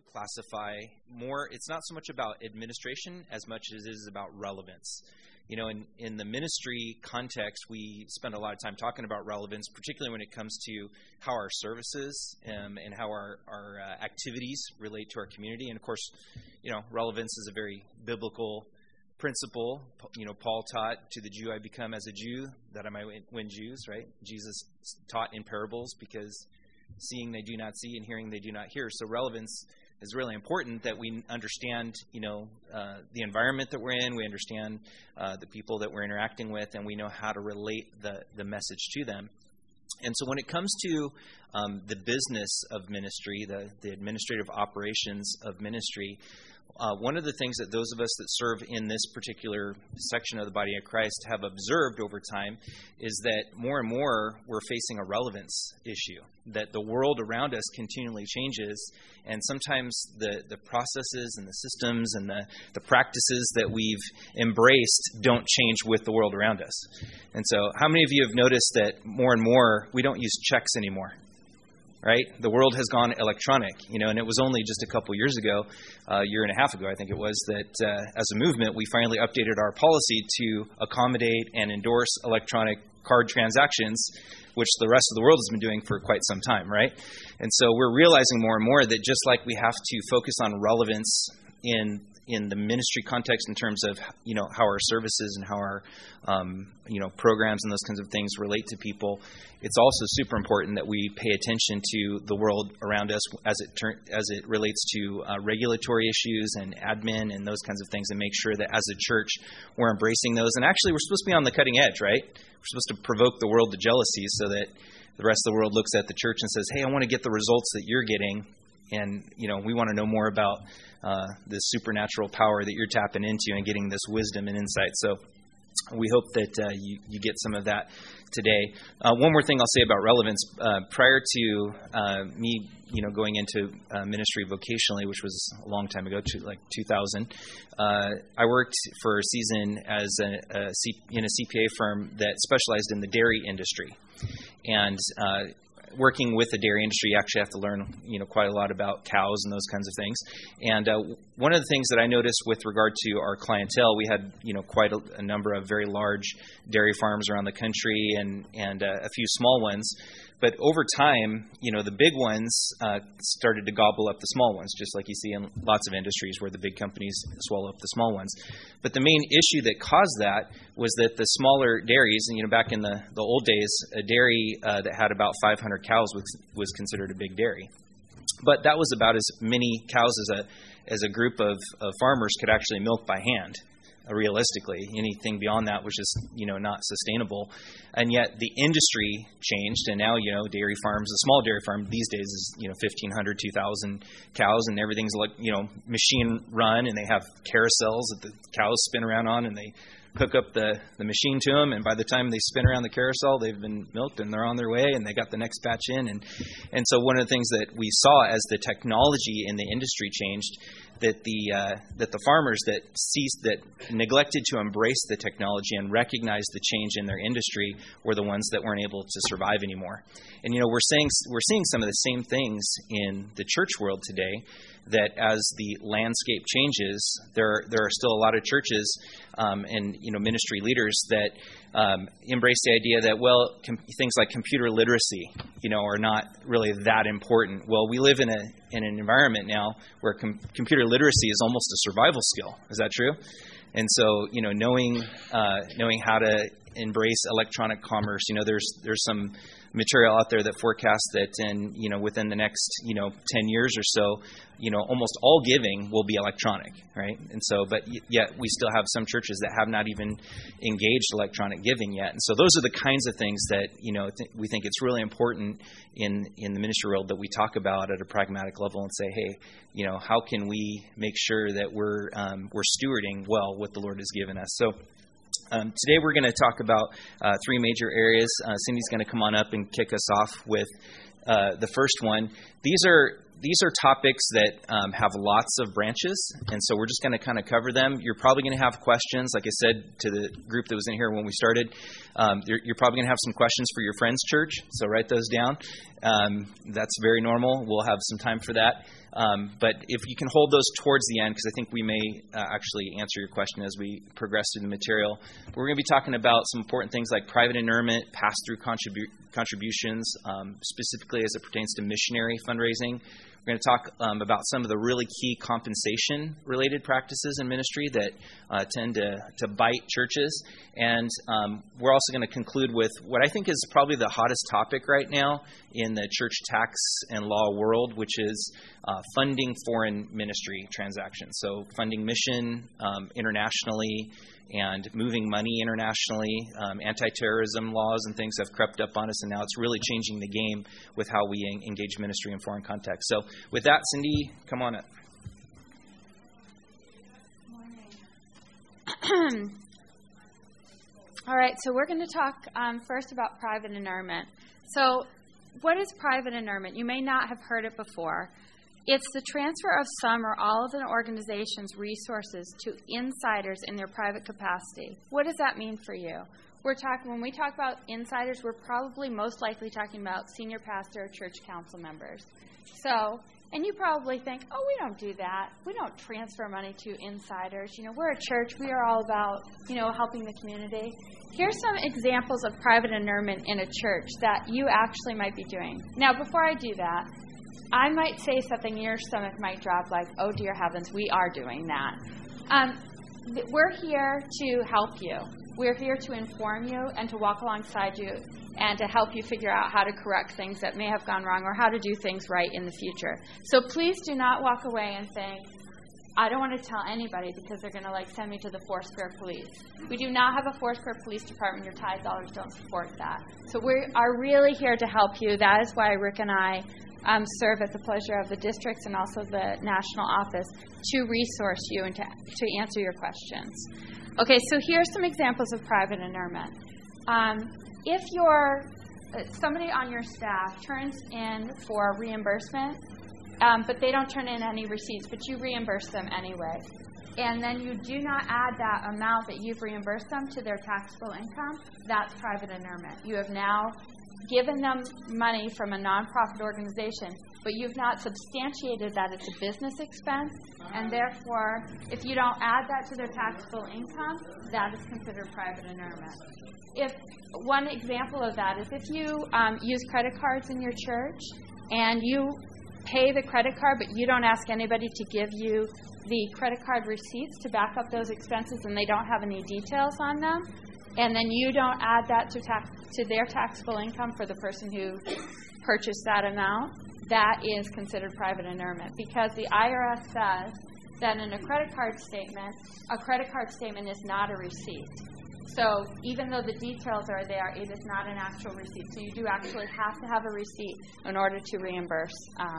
would classify more, it's not so much about administration as much as it is about relevance. In the ministry context, we spend a lot of time talking about relevance, particularly when it comes to how our services and how our activities relate to our community. And of course, relevance is a very biblical principle. Paul taught, to the Jew I become as a Jew, that I might win Jews, right? Jesus taught in parables because seeing they do not see and hearing they do not hear. So relevance is really important, that we understand, the environment that we're in, we understand the people that we're interacting with, and we know how to relate the message to them. And so when it comes to the business of ministry, the administrative operations of ministry, one of the things that those of us that serve in this particular section of the body of Christ have observed over time is that more and more we're facing a relevance issue, that the world around us continually changes, and sometimes the processes and the systems and the practices that we've embraced don't change with the world around us. And so how many of you have noticed that more and more we don't use checks anymore? Right? The world has gone electronic, and it was only just a couple years ago, a year and a half ago, I think it was, that as a movement, we finally updated our policy to accommodate and endorse electronic card transactions, which the rest of the world has been doing for quite some time, right? And so we're realizing more and more that just like we have to focus on relevance in the ministry context in terms of, how our services and how our, programs and those kinds of things relate to people, it's also super important that we pay attention to the world around us as it relates to regulatory issues and admin and those kinds of things, and make sure that as a church we're embracing those. And actually, we're supposed to be on the cutting edge, right? We're supposed to provoke the world to jealousy so that the rest of the world looks at the church and says, hey, I want to get the results that you're getting. And, we want to know more about this supernatural power that you're tapping into and getting this wisdom and insight. So we hope that you get some of that today. One more thing I'll say about relevance. Prior to me, going into ministry vocationally, which was a long time ago, like 2000, I worked for a season as in a CPA firm that specialized in the dairy industry. And working with the dairy industry, you actually have to learn, quite a lot about cows and those kinds of things. And one of the things that I noticed with regard to our clientele, we had, quite a number of very large dairy farms around the country and a few small ones. But over time, the big ones started to gobble up the small ones, just like you see in lots of industries where the big companies swallow up the small ones. But the main issue that caused that was that the smaller dairies, and back in the old days, a dairy that had about 500 cows was considered a big dairy. But that was about as many cows as a group of farmers could actually milk by hand. Realistically, anything beyond that was just, not sustainable. And yet the industry changed, and now, dairy farms, a small dairy farm these days is, 1,500, 2,000 cows, and everything's like, machine run, and they have carousels that the cows spin around on, and they hook up the machine to them, and by the time they spin around the carousel, they've been milked and they're on their way, and they got the next batch in. And so one of the things that we saw as the technology in the industry changed, that the farmers that neglected to embrace the technology and recognize the change in their industry were the ones that weren't able to survive anymore. And we're seeing some of the same things in the church world today, that as the landscape changes, there are still a lot of churches and ministry leaders that embrace the idea that things like computer literacy are not really that important. Well, we live in an environment now where computer literacy is almost a survival skill. Is that true? And so knowing how to embrace electronic commerce, there's some material out there that forecasts that within the next 10 years or so, almost all giving will be electronic, right? And so, but yet we still have some churches that have not even engaged electronic giving yet. And so those are the kinds of things that we think it's really important in the ministry world that we talk about at a pragmatic level and say, hey, how can we make sure that we're stewarding well what the Lord has given us? So today we're going to talk about three major areas. Cindy's going to come on up and kick us off with the first one. These are topics that have lots of branches, and so we're just going to kind of cover them. You're probably going to have questions. Like I said to the group that was in here when we started, you're probably going to have some questions for your friend's church, so write those down. That's very normal. We'll have some time for that. But if you can hold those towards the end, because I think we may actually answer your question as we progress through the material. We're going to be talking about some important things like private inurement, pass-through contributions, specifically as it pertains to missionary fundraising. We're going to talk about some of the really key compensation-related practices in ministry that tend to bite churches. And we're also going to conclude with what I think is probably the hottest topic right now in the church tax and law world, which is funding foreign ministry transactions. So funding mission internationally and moving money internationally. Anti-terrorism laws and things have crept up on us, and now it's really changing the game with how we engage ministry in foreign context. So with that, Cindy, come on up. Morning. All right, so we're going to talk first about private inurement. So what is private inurement? You may not have heard it before. It's the transfer of some or all of an organization's resources to insiders in their private capacity. What does that mean for you? When we talk about insiders, we're probably most likely talking about senior pastor or church council members. So, and you probably think, oh, we don't do that. We don't transfer money to insiders. We're a church. We are all about, helping the community. Here's some examples of private inurement in a church that you actually might be doing. Now, before I do that, I might say something, your stomach might drop like, oh, dear heavens, we are doing that. We're here to help you. We're here to inform you and to walk alongside you and to help you figure out how to correct things that may have gone wrong or how to do things right in the future. So please do not walk away and think, I don't want to tell anybody because they're going to send me to the Foursquare police. We do not have a Foursquare police department. Your tithe dollars don't support that. So we are really here to help you. That is why Rick and I serve at the pleasure of the districts and also the national office to resource you and to answer your questions. Okay, so here's some examples of private inurement. If somebody on your staff turns in for reimbursement, but they don't turn in any receipts, but you reimburse them anyway, and then you do not add that amount that you've reimbursed them to their taxable income, that's private inurement. You have now given them money from a nonprofit organization, but you've not substantiated that it's a business expense, and therefore, if you don't add that to their taxable income, that is considered private inurement. One example of that is if you use credit cards in your church, and you pay the credit card, but you don't ask anybody to give you the credit card receipts to back up those expenses, and they don't have any details on them, and then you don't add that to their taxable income for the person who purchased that amount, that is considered private inurement, because the IRS says that in a credit card statement is not a receipt. So even though the details are there, it is not an actual receipt. So you do actually have to have a receipt in order to reimburse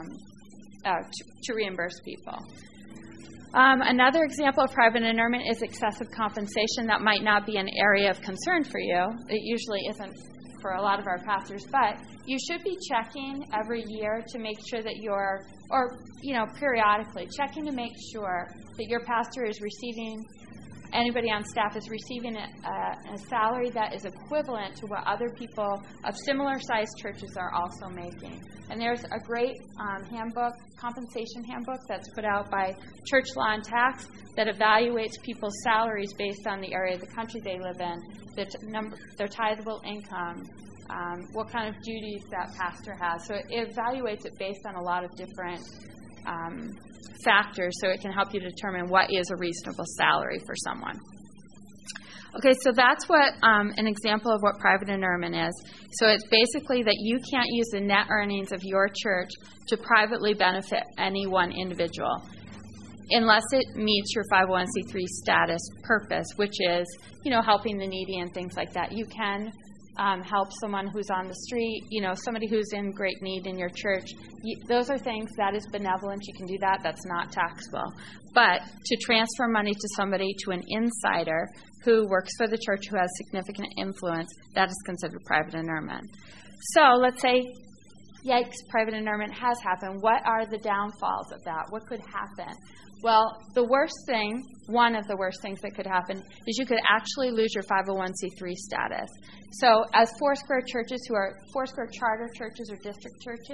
people. Another example of private inurement is excessive compensation. That might not be an area of concern for you. It usually isn't for a lot of our pastors, but you should be checking every year to make sure that periodically checking to make sure that your pastor is receiving, anybody on staff is receiving a salary that is equivalent to what other people of similar sized churches are also making. And there's a great compensation handbook that's put out by Church Law and Tax that evaluates people's salaries based on the area of the country they live in, their tithable income, what kind of duties that pastor has. So it evaluates it based on a lot of different factors, so it can help you determine what is a reasonable salary for someone. Okay, so that's what an example of what private inurement is. So it's basically that you can't use the net earnings of your church to privately benefit any one individual unless it meets your 501c3 status purpose, which is, helping the needy and things like that. You can help someone who's on the street, somebody who's in great need in your church. Those are things that is benevolent. You can do that. That's not taxable. But to transfer money to somebody, to an insider who works for the church who has significant influence, that is considered private inurement. So let's say, yikes, private inurement has happened. What are the downfalls of that? What could happen? Well, one of the worst things that could happen is you could actually lose your 501c3 status. So as Foursquare churches who are Foursquare charter churches or district churches,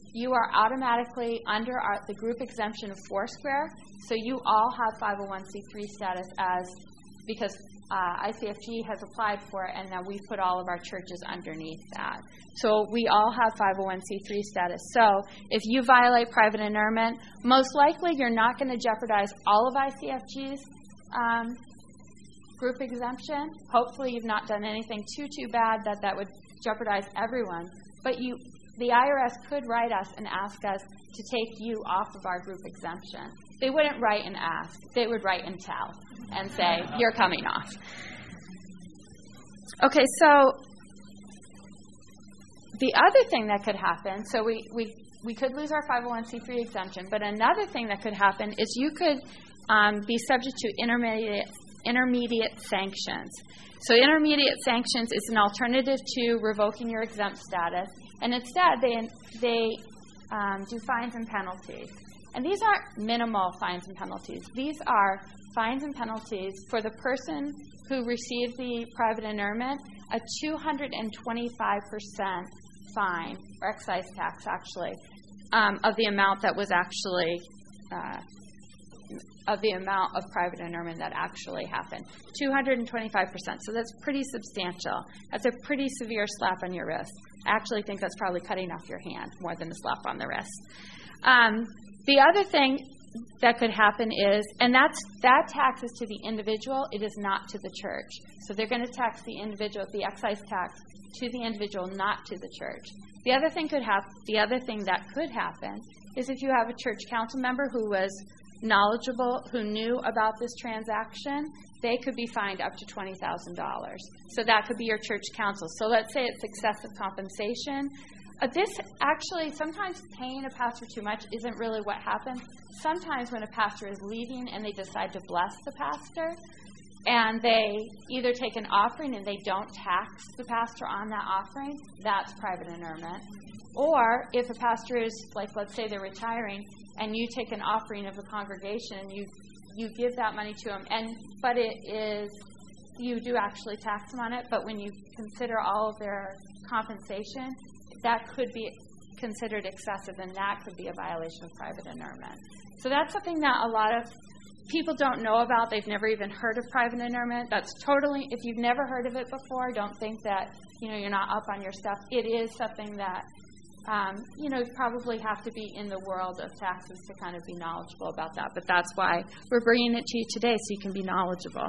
you are automatically under the group exemption of Foursquare, so you all have 501c3 status because ICFG has applied for it, and now we've put all of our churches underneath that. So we all have 501c3 status. So if you violate private interment, most likely you're not going to jeopardize all of ICFG's group exemption. Hopefully you've not done anything too bad that would jeopardize everyone. But the IRS could write us and ask us to take you off of our group exemption. They wouldn't write and ask. They would write and tell and say, you're coming off. Okay, so the other thing that could happen, so we could lose our 501c3 exemption, but another thing that could happen is you could be subject to intermediate sanctions. So intermediate sanctions is an alternative to revoking your exempt status, and instead they do fines and penalties. And these aren't minimal fines and penalties. These are fines and penalties for the person who received the private interment, a 225% fine, or excise tax actually, of the amount that was actually of the amount of private interment that actually happened. 225%. So that's pretty substantial. That's a pretty severe slap on your wrist. I actually think that's probably cutting off your hand more than a slap on the wrist. The other thing that could happen is, and that tax is to the individual, it is not to the church. So they're going to tax the individual, the excise tax, to the individual, not to the church. The other thing that could happen is if you have a church council member who was knowledgeable, who knew about this transaction, they could be fined up to $20,000. So that could be your church council. So let's say it's excessive compensation. This actually, sometimes paying a pastor too much isn't really what happens. Sometimes when a pastor is leaving and they decide to bless the pastor, and they either take an offering and they don't tax the pastor on that offering, that's private interment. Or if a pastor is, like, let's say they're retiring, and you take an offering of the congregation, you give that money to them, but it is, you do actually tax them on it, but when you consider all of their compensation, that could be considered excessive, and that could be a violation of private interment. So that's something that a lot of people don't know about. They've never even heard of private interment. That's totally, if you've never heard of it before, don't think that, you're not up on your stuff. It is something that, you probably have to be in the world of taxes to kind of be knowledgeable about that. But that's why we're bringing it to you today, so you can be knowledgeable.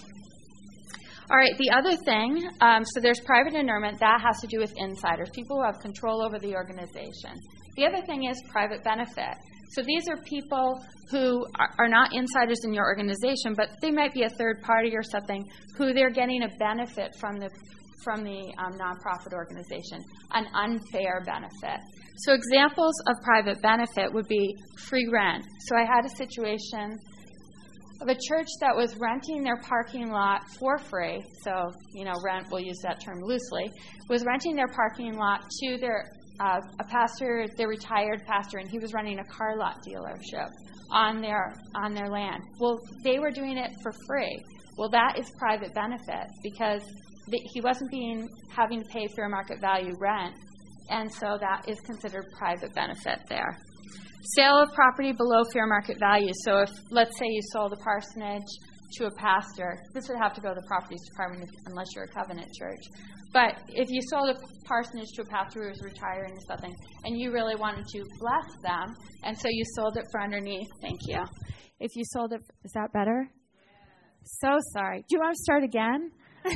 All right, the other thing, so there's private interment. That has to do with insiders, people who have control over the organization. The other thing is private benefit. So these are people who are not insiders in your organization, but they might be a third party or something, who they're getting a benefit from the nonprofit organization, an unfair benefit. So examples of private benefit would be free rent. So I had a situation of a church that was renting their parking lot for free. So, rent, we'll use that term loosely, was renting their parking lot to their a pastor, their retired pastor, and he was running a car lot dealership on their land. Well, they were doing it for free. Well, that is private benefit because he wasn't having to pay fair market value rent, and so that is considered private benefit there. Sale of property below fair market value. So if, let's say, you sold a parsonage to a pastor, this would have to go to the properties department unless you're a covenant church. But if you sold a parsonage to a pastor who was retiring or something, and you really wanted to bless them, and so you sold it for underneath, thank you. If you sold it, is that better? Yeah. So sorry. Do you want to start again?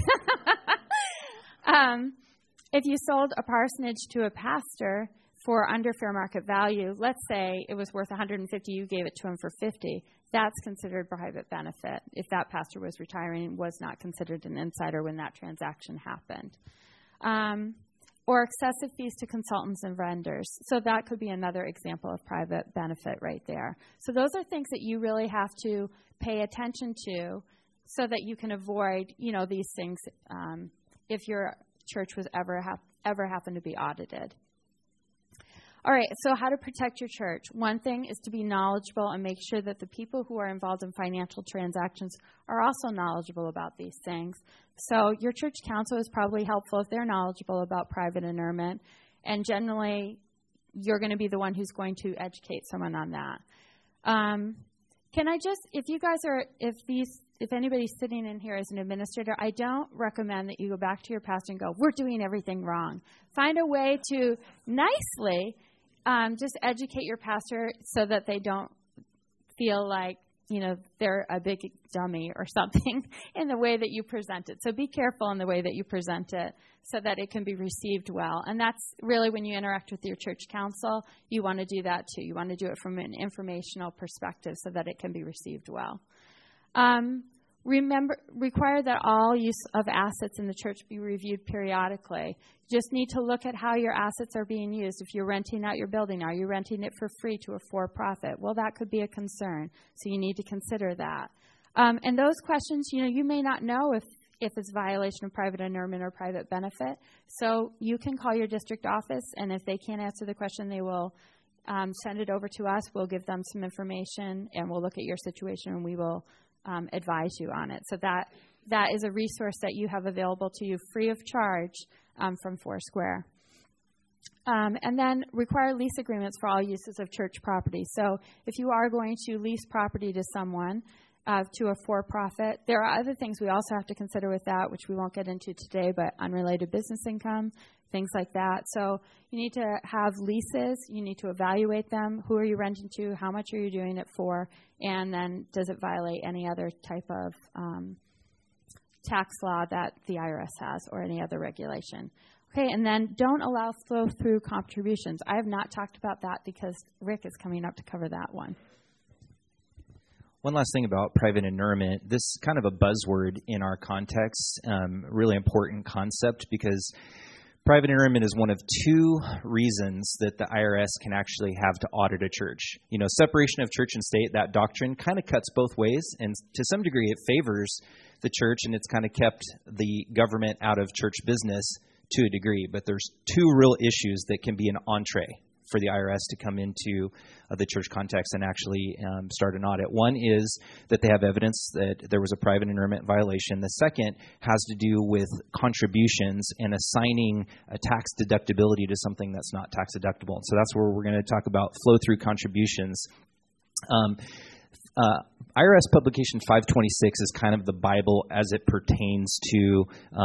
If you sold a parsonage to a pastor for under fair market value, let's say it was worth $150, you gave it to him for $50, that's considered private benefit if that pastor was retiring and was not considered an insider when that transaction happened. Or excessive fees to consultants and vendors. So that could be another example of private benefit right there. So those are things that you really have to pay attention to so that you can avoid, these things if your church was ever happen to be audited. All right, so how to protect your church. One thing is to be knowledgeable and make sure that the people who are involved in financial transactions are also knowledgeable about these things. So your church council is probably helpful if they're knowledgeable about private interment. And generally, you're going to be the one who's going to educate someone on that. Can I just, if anybody's sitting in here as an administrator, I don't recommend that you go back to your pastor and go, we're doing everything wrong. Find a way to nicely just educate your pastor so that they don't feel like, they're a big dummy or something in the way that you present it. So be careful in the way that you present it so that it can be received well. And that's really when you interact with your church council, you want to do that too. You want to do it from an informational perspective so that it can be received well. Require that all use of assets in the church be reviewed periodically. You just need to look at how your assets are being used. If you're renting out your building, are you renting it for free to a for-profit? Well, that could be a concern, so you need to consider that. And those questions, you may not know if it's a violation of private inurement or private benefit. So you can call your district office, and if they can't answer the question, they will send it over to us. We'll give them some information, and we'll look at your situation, and we will advise you on it. So that is a resource that you have available to you free of charge from Foursquare. And then require lease agreements for all uses of church property. So if you are going to lease property to someone, to a for-profit, there are other things we also have to consider with that, which we won't get into today, but unrelated business income, things like that. So you need to have leases. You need to evaluate them. Who are you renting to? How much are you doing it for? And then does it violate any other type of tax law that the IRS has or any other regulation? Okay, and then don't allow flow-through contributions. I have not talked about that because Rick is coming up to cover that one. One last thing about private inurement. This is kind of a buzzword in our context, really important concept because private inurement is one of two reasons that the IRS can actually have to audit a church. Separation of church and state, that doctrine kind of cuts both ways, and to some degree it favors the church, and it's kind of kept the government out of church business to a degree. But there's two real issues that can be an entree for the IRS to come into the church context and actually start an audit. One is that they have evidence that there was a private inurement violation. The second has to do with contributions and assigning a tax deductibility to something that's not tax deductible. So that's where we're going to talk about flow-through contributions. IRS Publication 526 is kind of the Bible as it pertains to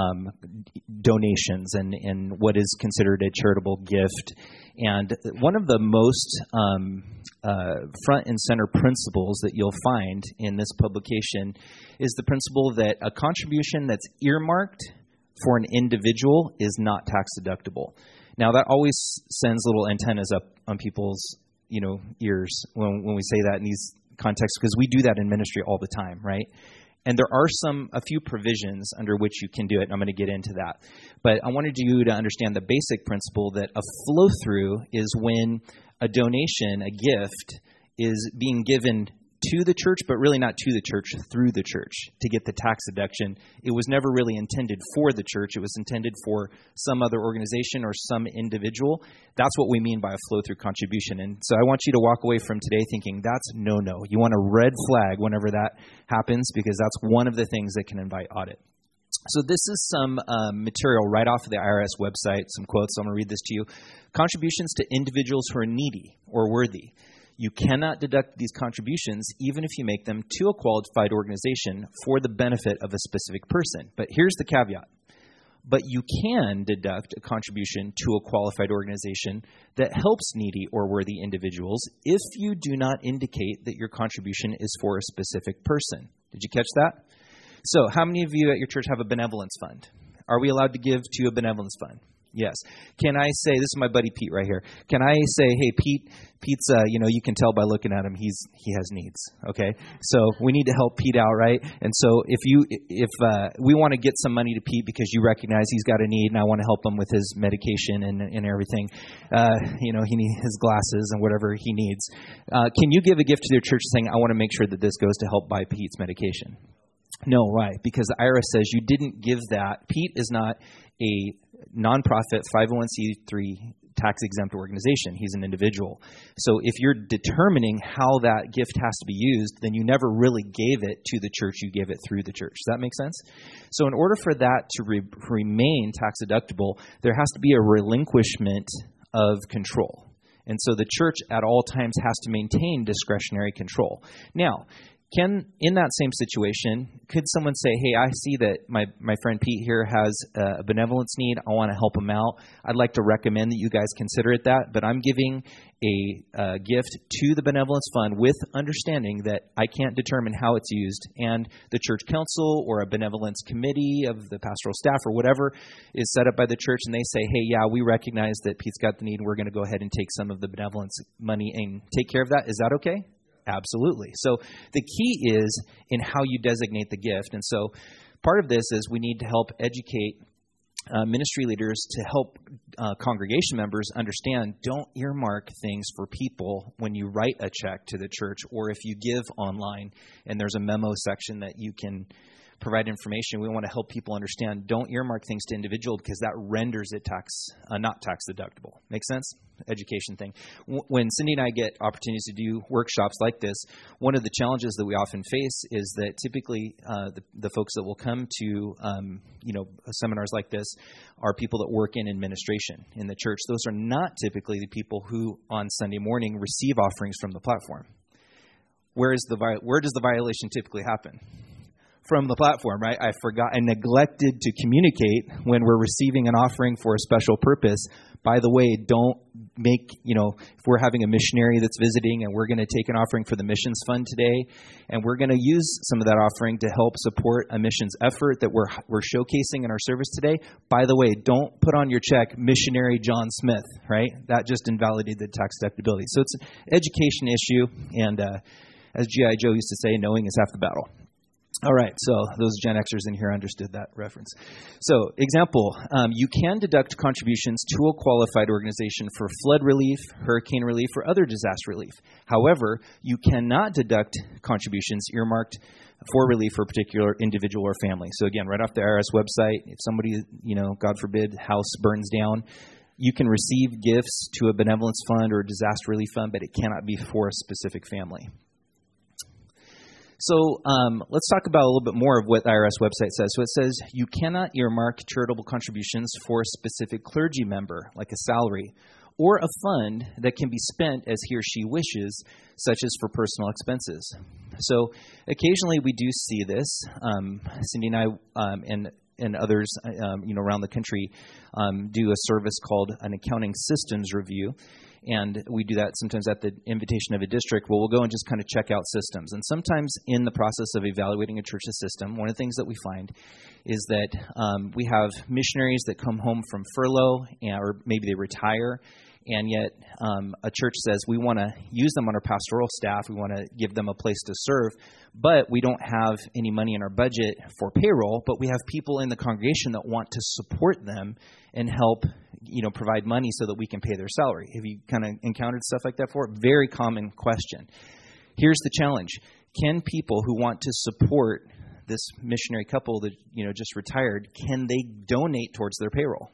donations and what is considered a charitable gift. And one of the most front and center principles that you'll find in this publication is the principle that a contribution that's earmarked for an individual is not tax deductible. Now, that always sends little antennas up on people's ears when we say that in these contexts, because we do that in ministry all the time, right? And there are a few provisions under which you can do it, and I'm going to get into that. But I wanted you to understand the basic principle that a flow-through is when a donation, a gift, is being given to the church, but really not to the church, through the church to get the tax deduction. It was never really intended for the church. It was intended for some other organization or some individual. That's what we mean by a flow-through contribution. And so I want you to walk away from today thinking that's no-no. You want a red flag whenever that happens, because that's one of the things that can invite audit. So this is some material right off of the IRS website, some quotes. I'm going to read this to you. Contributions to individuals who are needy or worthy. You cannot deduct these contributions even if you make them to a qualified organization for the benefit of a specific person. But here's the caveat. But you can deduct a contribution to a qualified organization that helps needy or worthy individuals if you do not indicate that your contribution is for a specific person. Did you catch that? So how many of you at your church have a benevolence fund? Are we allowed to give to a benevolence fund? Yes. Can I say, this is my buddy Pete right here. Can I say, hey, Pete's, you can tell by looking at him, he has needs. Okay. So we need to help Pete out, right? And so if we want to get some money to Pete because you recognize he's got a need and I want to help him with his medication and everything, he needs his glasses and whatever he needs. Can you give a gift to your church saying, I want to make sure that this goes to help buy Pete's medication? No, right? Because the IRS says you didn't give that. Pete is not a nonprofit 501c3 tax-exempt organization. He's an individual. So if you're determining how that gift has to be used, then you never really gave it to the church. You gave it through the church. Does that make sense? So in order for that to remain tax-deductible, there has to be a relinquishment of control. And so the church at all times has to maintain discretionary control. Now, in that same situation, could someone say, hey, I see that my friend Pete here has a benevolence need. I want to help him out. I'd like to recommend that you guys consider it that, but I'm giving a gift to the benevolence fund with understanding that I can't determine how it's used, and the church council or a benevolence committee of the pastoral staff or whatever is set up by the church, and they say, hey, yeah, we recognize that Pete's got the need. We're going to go ahead and take some of the benevolence money and take care of that. Is that okay? Absolutely. So the key is in how you designate the gift. And so part of this is we need to help educate ministry leaders to help congregation members understand, don't earmark things for people when you write a check to the church or if you give online and there's a memo section that you can provide information. We want to help people understand, don't earmark things to individual because that renders it not tax deductible. Make sense? Education thing. When Cindy and I get opportunities to do workshops like this, one of the challenges that we often face is that typically the folks that will come to seminars like this are people that work in administration in the church. Those are not typically the people who on Sunday morning receive offerings from the platform. Where does the violation typically happen? From the platform, right? I neglected to communicate when we're receiving an offering for a special purpose. By the way, don't make, if we're having a missionary that's visiting and we're going to take an offering for the missions fund today, and we're going to use some of that offering to help support a missions effort that we're showcasing in our service today. By the way, don't put on your check missionary John Smith, right? That just invalidated tax deductibility. So it's an education issue, and as G.I. Joe used to say, knowing is half the battle. All right, so those Gen Xers in here understood that reference. So, example, you can deduct contributions to a qualified organization for flood relief, hurricane relief, or other disaster relief. However, you cannot deduct contributions earmarked for relief for a particular individual or family. So again, right off the IRS website, if somebody, God forbid, house burns down, you can receive gifts to a benevolence fund or a disaster relief fund, but it cannot be for a specific family. So let's talk about a little bit more of what the IRS website says. So it says you cannot earmark charitable contributions for a specific clergy member, like a salary, or a fund that can be spent as he or she wishes, such as for personal expenses. So occasionally we do see this. Cindy and I and others around the country do a service called an accounting systems review. And we do that sometimes at the invitation of a district. Well, we'll go and just kind of check out systems. And sometimes in the process of evaluating a church's system, one of the things that we find is that we have missionaries that come home from furlough, or maybe they retire, and yet a church says we want to use them on our pastoral staff. We want to give them a place to serve, but we don't have any money in our budget for payroll, but we have people in the congregation that want to support them and help provide money so that we can pay their salary. Have you kind of encountered stuff like that before? Very common question. Here's the challenge. Can people who want to support this missionary couple that, just retired, can they donate towards their payroll?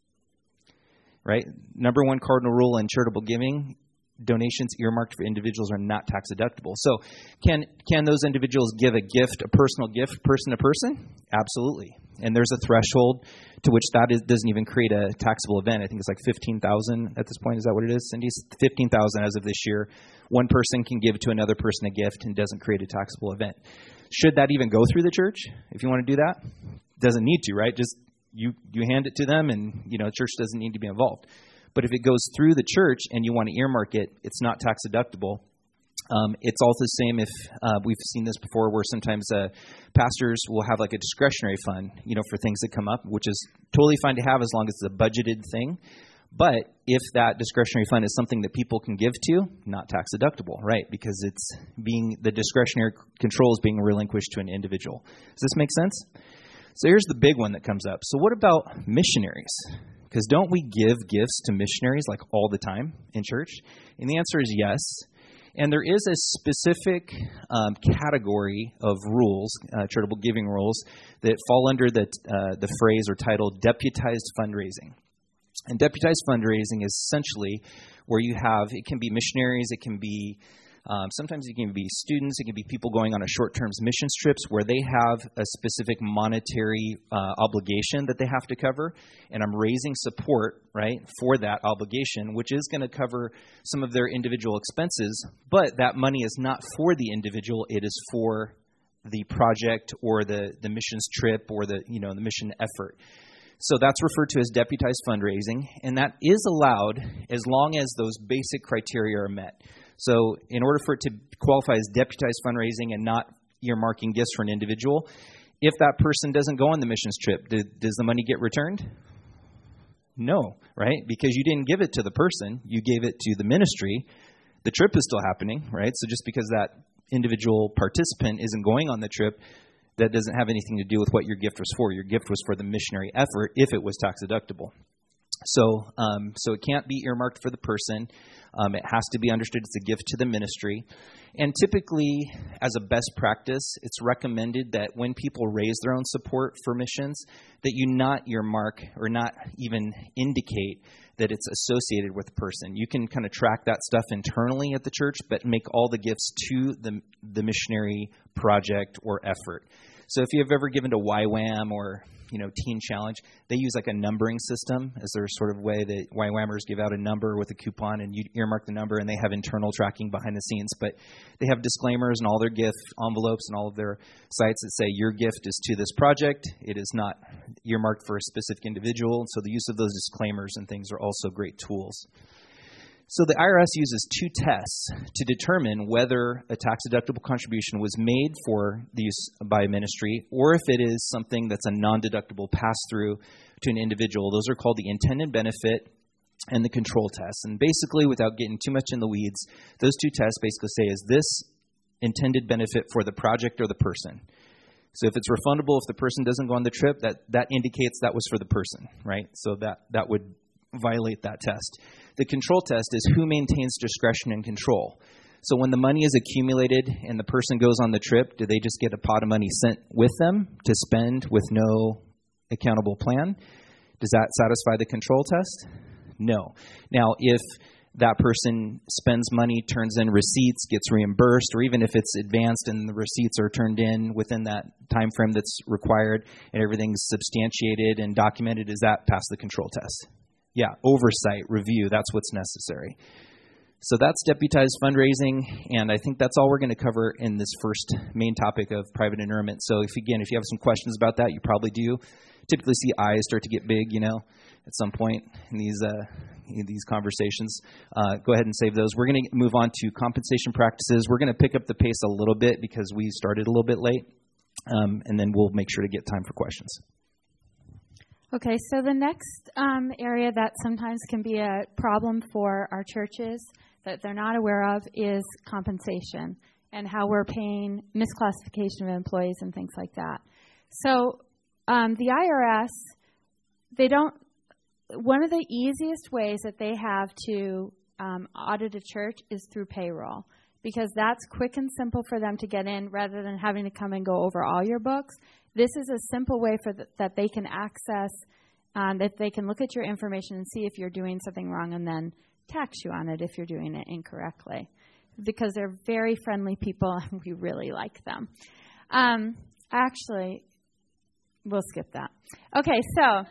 Right? Number one cardinal rule in charitable giving, donations earmarked for individuals are not tax deductible. So can those individuals give a gift, a personal gift, person to person? Absolutely. And there's a threshold to which that doesn't even create a taxable event. I think it's like $15,000 at this point. Is that what it is, Cindy? $15,000 as of this year. One person can give to another person a gift and doesn't create a taxable event. Should that even go through the church if you want to do that? Doesn't need to, right? Just you hand it to them, and church doesn't need to be involved. But if it goes through the church and you want to earmark it, it's not tax deductible. It's also the same if we've seen this before, where sometimes pastors will have like a discretionary fund, for things that come up, which is totally fine to have as long as it's a budgeted thing. But if that discretionary fund is something that people can give to, not tax deductible, right? Because the discretionary control is being relinquished to an individual. Does this make sense? So here's the big one that comes up. So what about missionaries? Because don't we give gifts to missionaries like all the time in church? And the answer is yes. And there is a specific category of rules, charitable giving rules, that fall under the phrase or title deputized fundraising. And deputized fundraising is essentially where you have, it can be missionaries, it can be Sometimes it can be students. It can be people going on a short-term missions trips where they have a specific monetary obligation that they have to cover, and I'm raising support, right, for that obligation, which is going to cover some of their individual expenses, but that money is not for the individual. It is for the project or the missions trip or the mission effort. So that's referred to as deputized fundraising, and that is allowed as long as those basic criteria are met. So in order for it to qualify as deputized fundraising and not earmarking gifts for an individual, if that person doesn't go on the missions trip, does the money get returned? No, right? Because you didn't give it to the person, you gave it to the ministry. The trip is still happening, right? So just because that individual participant isn't going on the trip, that doesn't have anything to do with what your gift was for. Your gift was for the missionary effort if it was tax deductible. So it can't be earmarked for the person. It has to be understood it's a gift to the ministry. And typically, as a best practice, it's recommended that when people raise their own support for missions, that you not earmark or not even indicate that it's associated with the person. You can kind of track that stuff internally at the church, but make all the gifts to the missionary project or effort. So if you've ever given to YWAM or Teen Challenge, they use like a numbering system as their sort of way that YWAMers give out a number with a coupon and you earmark the number, and they have internal tracking behind the scenes. But they have disclaimers and all their gift envelopes and all of their sites that say your gift is to this project. It is not earmarked for a specific individual. So the use of those disclaimers and things are also great tools. So the IRS uses two tests to determine whether a tax-deductible contribution was made for the use by a ministry or if it is something that's a non-deductible pass-through to an individual. Those are called the intended benefit and the control test. And basically, without getting too much in the weeds, those two tests basically say, is this intended benefit for the project or the person? So if it's refundable, if the person doesn't go on the trip, that indicates that was for the person, right? So that would violate that test. The control test is who maintains discretion and control. So when the money is accumulated and the person goes on the trip, do they just get a pot of money sent with them to spend with no accountable plan? Does that satisfy the control test? No. Now, if that person spends money, turns in receipts, gets reimbursed, or even if it's advanced and the receipts are turned in within that time frame that's required and everything's substantiated and documented, does that pass the control test? Yeah, oversight, review, that's what's necessary. So that's deputized fundraising, and I think that's all we're going to cover in this first main topic of private interment. So if you have some questions about that, you probably do. Typically see eyes start to get big, at some point in these conversations. Go ahead and save those. We're going to move on to compensation practices. We're going to pick up the pace a little bit because we started a little bit late, and then we'll make sure to get time for questions. Okay, so the next area that sometimes can be a problem for our churches that they're not aware of is compensation and how we're paying misclassification of employees and things like that. So the IRS, one of the easiest ways that they have to audit a church is through payroll, because that's quick and simple for them to get in rather than having to come and go over all your books. This is a simple way that they can access, that they can look at your information and see if you're doing something wrong and then tax you on it if you're doing it incorrectly, because they're very friendly people and we really like them. Actually, we'll skip that. Okay, so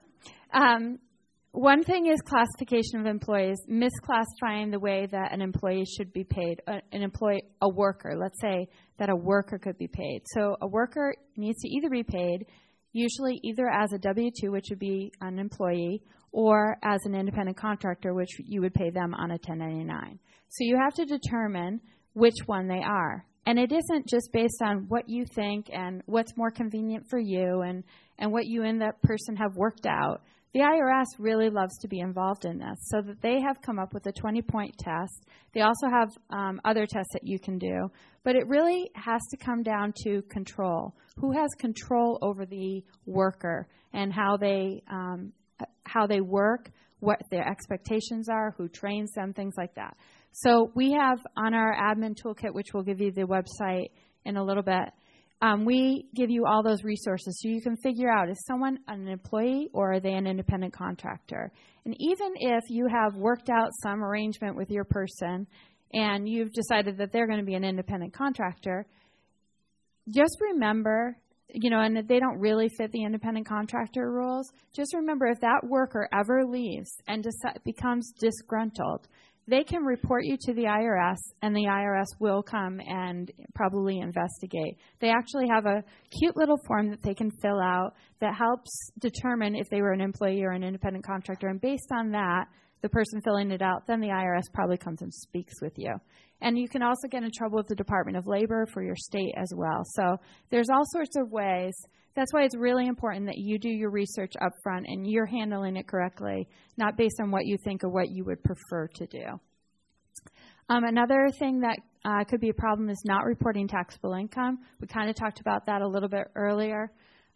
one thing is classification of employees, misclassifying the way that an employee should be paid. A worker, let's say that a worker could be paid. So a worker needs to either be paid, usually either as a W-2, which would be an employee, or as an independent contractor, which you would pay them on a 1099. So you have to determine which one they are. And it isn't just based on what you think and what's more convenient for you and what you and that person have worked out. The IRS really loves to be involved in this, so that they have come up with a 20-point test. They also have other tests that you can do. But it really has to come down to control. Who has control over the worker and how they work, what their expectations are, who trains them, things like that. So we have on our admin toolkit, which we'll give you the website in a little bit, we give you all those resources so you can figure out, is someone an employee or are they an independent contractor? And even if you have worked out some arrangement with your person and you've decided that they're going to be an independent contractor, just remember, and if they don't really fit the independent contractor rules, just remember if that worker ever leaves and becomes disgruntled, they can report you to the IRS, and the IRS will come and probably investigate. They actually have a cute little form that they can fill out that helps determine if they were an employee or an independent contractor. And based on that, the person filling it out, then the IRS probably comes and speaks with you. And you can also get in trouble with the Department of Labor for your state as well. So there's all sorts of ways. That's why it's really important that you do your research up front and you're handling it correctly, not based on what you think or what you would prefer to do. Another thing that could be a problem is not reporting taxable income. We kind of talked about that a little bit earlier.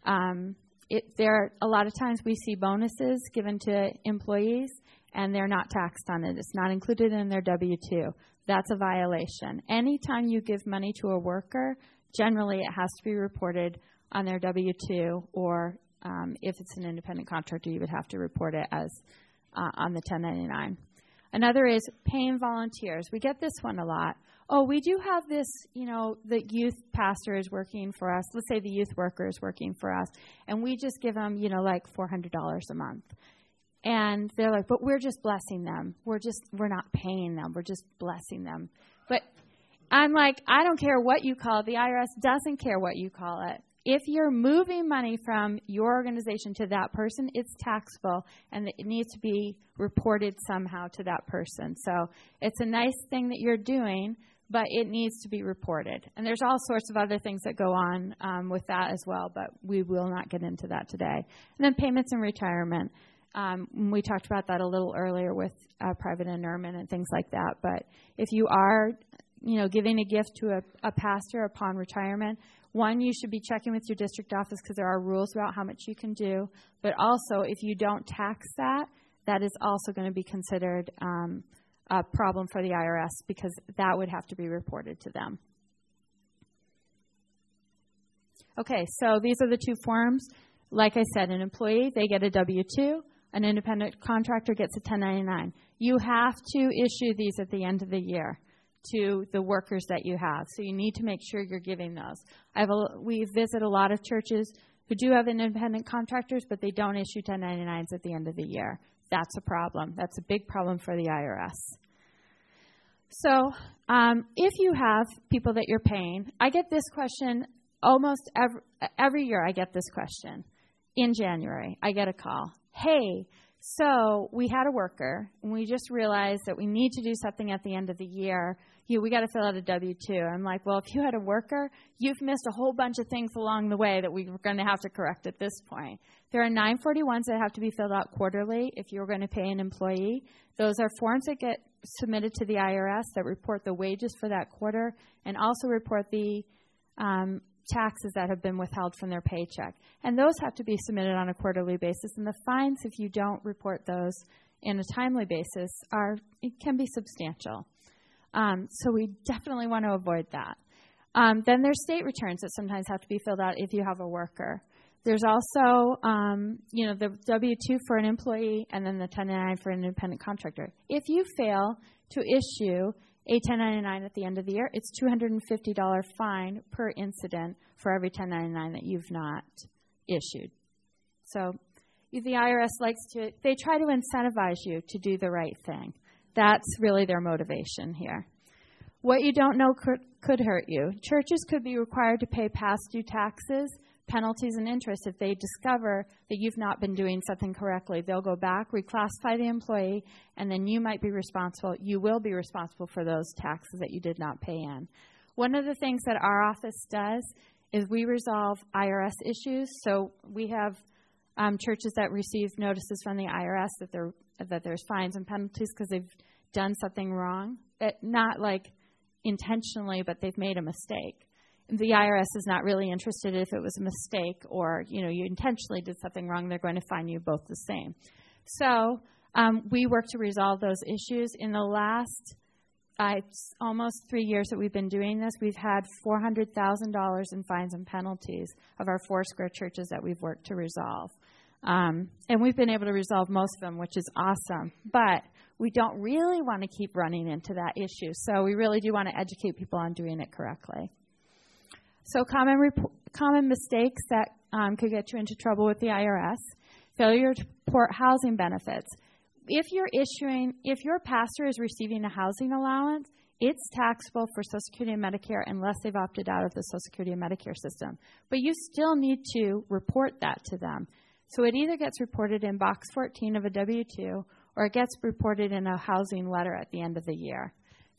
A lot of times we see bonuses given to employees, and they're not taxed on it. It's not included in their W-2. That's a violation. Anytime you give money to a worker, generally it has to be reported on their W-2, or if it's an independent contractor, you would have to report it as on the 1099. Another is paying volunteers. We get this one a lot. Oh, we do have this, the youth pastor is working for us. Let's say the youth worker is working for us, and we just give them, like $400 a month. And they're like, but we're just blessing them. We're not paying them. We're just blessing them. But I'm like, I don't care what you call it. The IRS doesn't care what you call it. If you're moving money from your organization to that person, it's taxable, and it needs to be reported somehow to that person. So it's a nice thing that you're doing, but it needs to be reported. And there's all sorts of other things that go on with that as well, but we will not get into that today. And then payments and retirement. We talked about that a little earlier with private inurement and things like that. But if you are, giving a gift to a pastor upon retirement, one, you should be checking with your district office because there are rules about how much you can do. But also, if you don't tax that, that is also going to be considered a problem for the IRS because that would have to be reported to them. Okay, so these are the two forms. Like I said, an employee, they get a W-2. An independent contractor gets a 1099. You have to issue these at the end of the year to the workers that you have. So you need to make sure you're giving those. We visit a lot of churches who do have independent contractors, but they don't issue 1099s at the end of the year. That's a problem. That's a big problem for the IRS. So if you have people that you're paying, I get this question almost every year. I get this question. In January, I get a call. Hey, so we had a worker, and we just realized that we need to do something at the end of the year. We got to fill out a W-2. I'm like, well, if you had a worker, you've missed a whole bunch of things along the way that we were going to have to correct at this point. There are 941s that have to be filled out quarterly if you're going to pay an employee. Those are forms that get submitted to the IRS that report the wages for that quarter and also report the taxes that have been withheld from their paycheck. And those have to be submitted on a quarterly basis. And the fines, if you don't report those in a timely basis, can be substantial. So we definitely want to avoid that. Then there's state returns that sometimes have to be filled out if you have a worker. There's also, the W-2 for an employee and then the 1099 for an independent contractor. If you fail to issue a 1099 at the end of the year, it's $250 fine per incident for every 1099 that you've not issued. So the IRS they try to incentivize you to do the right thing. That's really their motivation here. What you don't know could hurt you. Churches could be required to pay past due taxes, penalties, and interest if they discover that you've not been doing something correctly. They'll go back, reclassify the employee, and then you will be responsible for those taxes that you did not pay in. One of the things that our office does is we resolve IRS issues. So we have churches that receive notices from the IRS that there's fines and penalties because they've done something wrong. Not like intentionally, but they've made a mistake. The IRS is not really interested if it was a mistake or, you intentionally did something wrong. They're going to fine you both the same. So we work to resolve those issues. In the last almost 3 years that we've been doing this, we've had $400,000 in fines and penalties of our Foursquare churches that we've worked to resolve. And we've been able to resolve most of them, which is awesome. But we don't really want to keep running into that issue. So we really do want to educate people on doing it correctly. So common mistakes that could get you into trouble with the IRS: failure to report housing benefits. If your pastor is receiving a housing allowance, it's taxable for Social Security and Medicare unless they've opted out of the Social Security and Medicare system. But you still need to report that to them. So it either gets reported in Box 14 of a W-2 or it gets reported in a housing letter at the end of the year.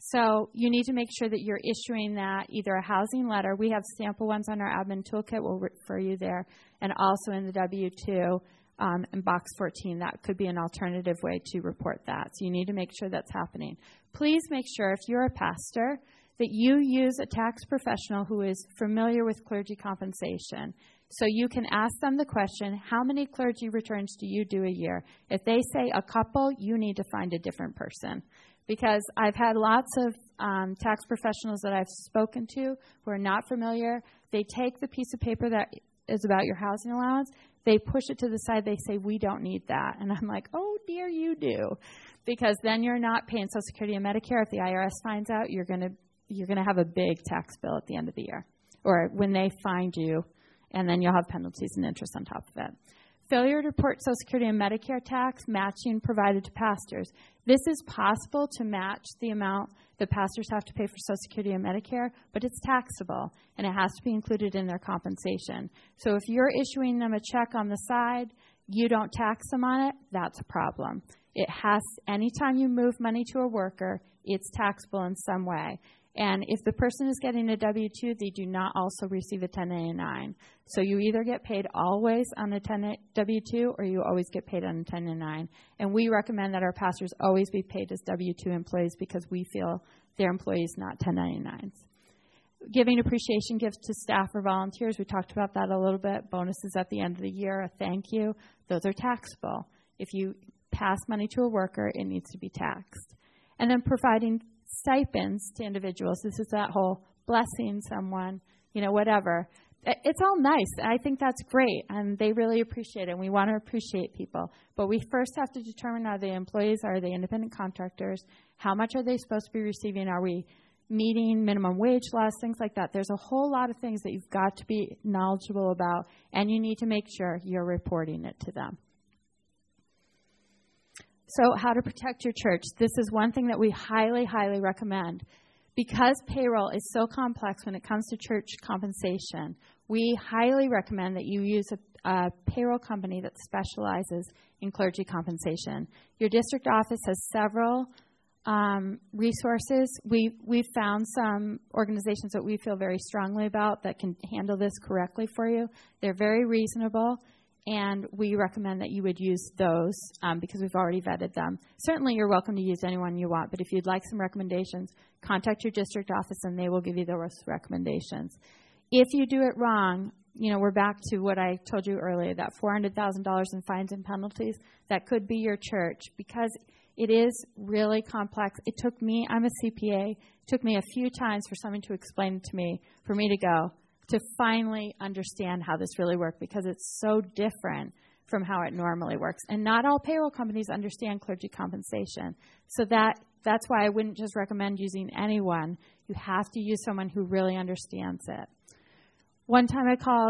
So you need to make sure that you're issuing that, either a housing letter. We have sample ones on our admin toolkit. We'll refer you there. And also in the W-2 in Box 14, that could be an alternative way to report that. So you need to make sure that's happening. Please make sure, if you're a pastor, that you use a tax professional who is familiar with clergy compensation. So you can ask them the question, how many clergy returns do you do a year? If they say a couple, you need to find a different person. Because I've had lots of tax professionals that I've spoken to who are not familiar. They take the piece of paper that is about your housing allowance, they push it to the side, they say, we don't need that. And I'm like, oh dear, you do. Because then you're not paying Social Security and Medicare. If the IRS finds out, you're going to have a big tax bill at the end of the year. Or when they find you, and then you'll have penalties and interest on top of it. Failure to report Social Security and Medicare tax matching provided to pastors. This is possible to match the amount that pastors have to pay for Social Security and Medicare, but it's taxable, and it has to be included in their compensation. So if you're issuing them a check on the side, you don't tax them on it, that's a problem. Anytime you move money to a worker, it's taxable in some way. And if the person is getting a W-2, they do not also receive a 1099. So you either get paid always on a W-2 or you always get paid on a 1099. And we recommend that our pastors always be paid as W-2 employees because we feel they're employees, not 1099s. Giving appreciation gifts to staff or volunteers, we talked about that a little bit. Bonuses at the end of the year, a thank you, those are taxable. If you pass money to a worker, it needs to be taxed. And then providing stipends to individuals. This is that whole blessing someone, whatever. It's all nice. I think that's great, and they really appreciate it, and we want to appreciate people. But we first have to determine, are they employees, are they independent contractors, how much are they supposed to be receiving, are we meeting minimum wage laws, things like that. There's a whole lot of things that you've got to be knowledgeable about, and you need to make sure you're reporting it to them. So how to protect your church. This is one thing that we highly, highly recommend. Because payroll is so complex when it comes to church compensation, we highly recommend that you use a payroll company that specializes in clergy compensation. Your district office has several resources. We've found some organizations that we feel very strongly about that can handle this correctly for you. They're very reasonable. And we recommend that you would use those because we've already vetted them. Certainly, you're welcome to use anyone you want, but if you'd like some recommendations, contact your district office and they will give you those recommendations. If you do it wrong, we're back to what I told you earlier, that $400,000 in fines and penalties, that could be your church because it is really complex. I'm a CPA, it took me a few times for someone to explain it to me, for me to go, to finally understand how this really works because it's so different from how it normally works. And not all payroll companies understand clergy compensation. So that's why I wouldn't just recommend using anyone. You have to use someone who really understands it. One time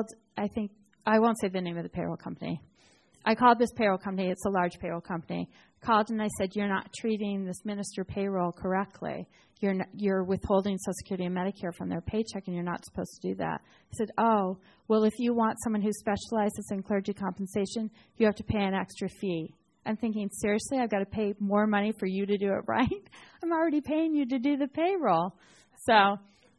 I won't say the name of the payroll company. I called this payroll company. It's a large payroll company. Called and I said, you're not treating this minister payroll correctly. You're withholding Social Security and Medicare from their paycheck, and you're not supposed to do that. I said, well, if you want someone who specializes in clergy compensation, you have to pay an extra fee. I'm thinking, seriously, I've got to pay more money for you to do it right? I'm already paying you to do the payroll. So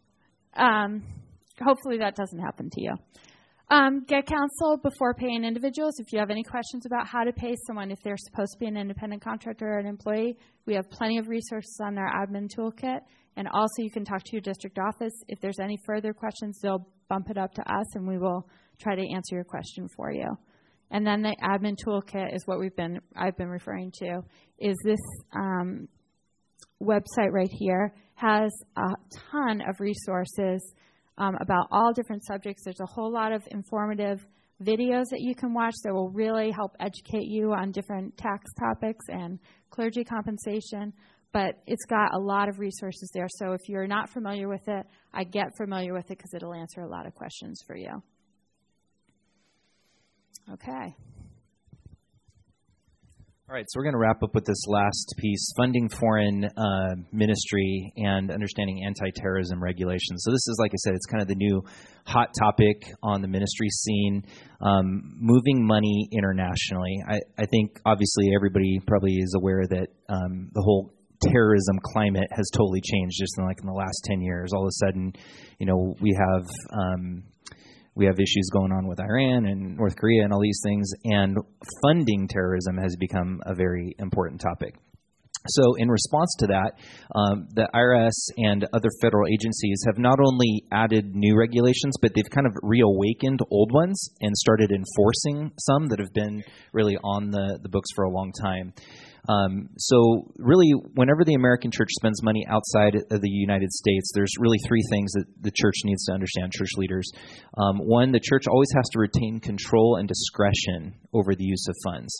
hopefully that doesn't happen to you. Get counsel before paying individuals. If you have any questions about how to pay someone, if they're supposed to be an independent contractor or an employee, we have plenty of resources on our admin toolkit. And also you can talk to your district office. If there's any further questions, they'll bump it up to us and we will try to answer your question for you. And then the admin toolkit is what I've been referring to, is this website right here has a ton of resources about all different subjects. There's a whole lot of informative videos that you can watch that will really help educate you on different tax topics and clergy compensation. But it's got a lot of resources there. So if you're not familiar with it, I get familiar with it because it'll answer a lot of questions for you. Okay. All right, so we're going to wrap up with this last piece, funding foreign ministry and understanding anti-terrorism regulations. So this is, like I said, it's kind of the new hot topic on the ministry scene, moving money internationally. I think, obviously, everybody probably is aware that the whole terrorism climate has totally changed just in the last 10 years. All of a sudden, we have issues going on with Iran and North Korea and all these things, and funding terrorism has become a very important topic. So in response to that, the IRS and other federal agencies have not only added new regulations, but they've kind of reawakened old ones and started enforcing some that have been really on the books for a long time. So really, whenever the American church spends money outside of the United States, there's really three things that the church needs to understand, church leaders. One, the church always has to retain control and discretion over the use of funds.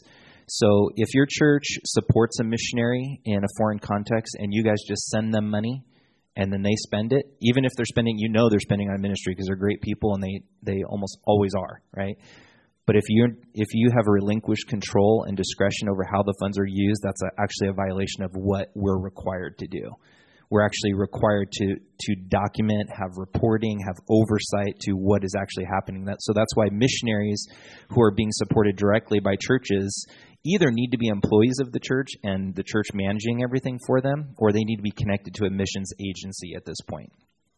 So if your church supports a missionary in a foreign context and you guys just send them money and then they spend it, even if they're spending, they're spending on a ministry because they're great people and they almost always are, right? But if you have a relinquished control and discretion over how the funds are used, that's actually a violation of what we're required to do. We're actually required to document, have reporting, have oversight to what is actually happening. So that's why missionaries who are being supported directly by churches either need to be employees of the church and the church managing everything for them, or they need to be connected to a missions agency at this point.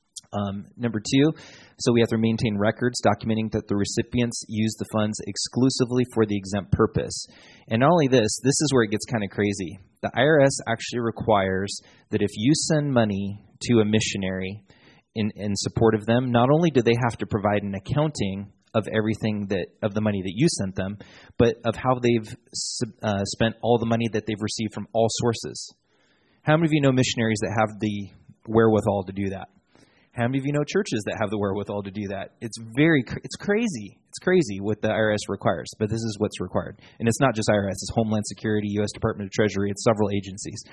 Number two, so we have to maintain records documenting that the recipients use the funds exclusively for the exempt purpose. And not only this is where it gets kind of crazy. The IRS actually requires that if you send money to a missionary in support of them, not only do they have to provide an accounting of everything of the money that you sent them, but of how they've spent all the money that they've received from all sources. How many of you know missionaries that have the wherewithal to do that? How many of you know churches that have the wherewithal to do that? It's crazy. It's crazy what the IRS requires, but this is what's required. And it's not just IRS. It's Homeland Security, U.S. Department of Treasury. It's several agencies.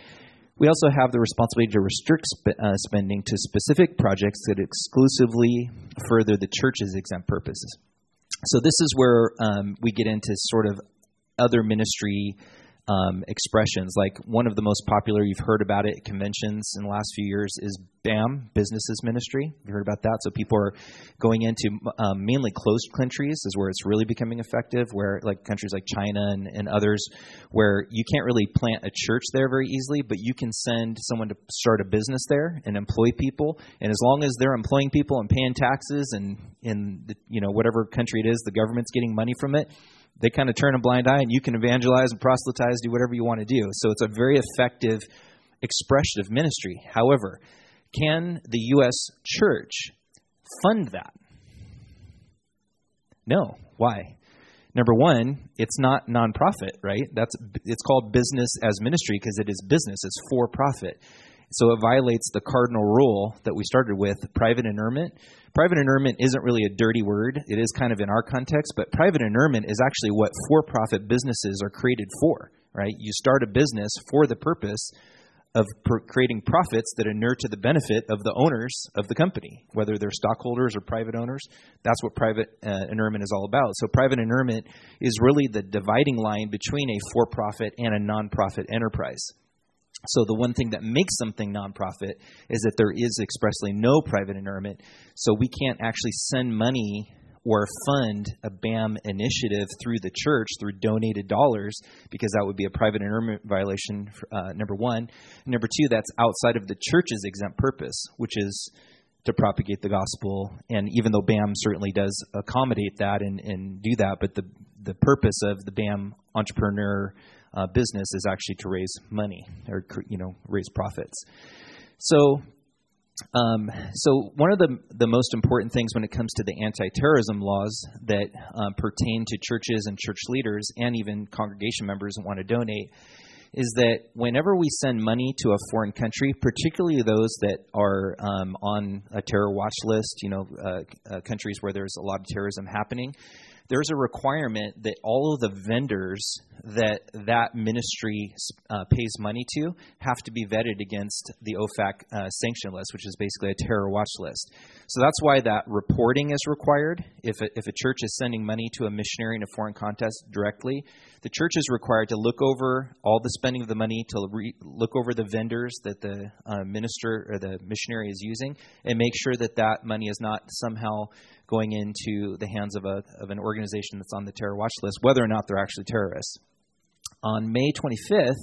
We also have the responsibility to restrict spending to specific projects that exclusively further the church's exempt purposes. So this is where we get into sort of other ministry expressions. Like one of the most popular, you've heard about it at conventions in the last few years, is BAM, Businesses Ministry. You heard about that? So people are going into mainly closed countries is where it's really becoming effective, where like countries like China and others, where you can't really plant a church there very easily, but you can send someone to start a business there and employ people. And as long as they're employing people and paying taxes and in the, whatever country it is, the government's getting money from it, they kind of turn a blind eye, and you can evangelize and proselytize, do whatever you want to do. So it's a very effective expression of ministry. However, can the U.S. church fund that? No. Why? Number one, it's not nonprofit, right? It's called business as ministry because it is business. It's for profit. So it violates the cardinal rule that we started with, private inurement. Private inurement isn't really a dirty word. It is kind of in our context, but private inurement is actually what for-profit businesses are created for, right? You start a business for the purpose of creating profits that inure to the benefit of the owners of the company, whether they're stockholders or private owners. That's what private inurement is all about. So private inurement is really the dividing line between a for-profit and a nonprofit enterprise. So the one thing that makes something nonprofit is that there is expressly no private inurement. So we can't actually send money or fund a BAM initiative through the church through donated dollars, because that would be a private inurement violation, number one. Number two, that's outside of the church's exempt purpose, which is to propagate the gospel. And even though BAM certainly does accommodate that and do that, but the purpose of the BAM entrepreneur business is actually to raise money or raise profits. So one of the most important things when it comes to the anti-terrorism laws that pertain to churches and church leaders and even congregation members that want to donate is that whenever we send money to a foreign country, particularly those that are on a terror watch list, countries where there's a lot of terrorism happening, there's a requirement that all of the vendors that ministry pays money to have to be vetted against the OFAC sanction list, which is basically a terror watch list. So that's why that reporting is required. If a church is sending money to a missionary in a foreign context directly, the church is required to look over all the spending of the money, to look over the vendors that the minister or the missionary is using, and make sure that that money is not somehow going into the hands of an organization that's on the terror watch list, whether or not they're actually terrorists. On May 25th,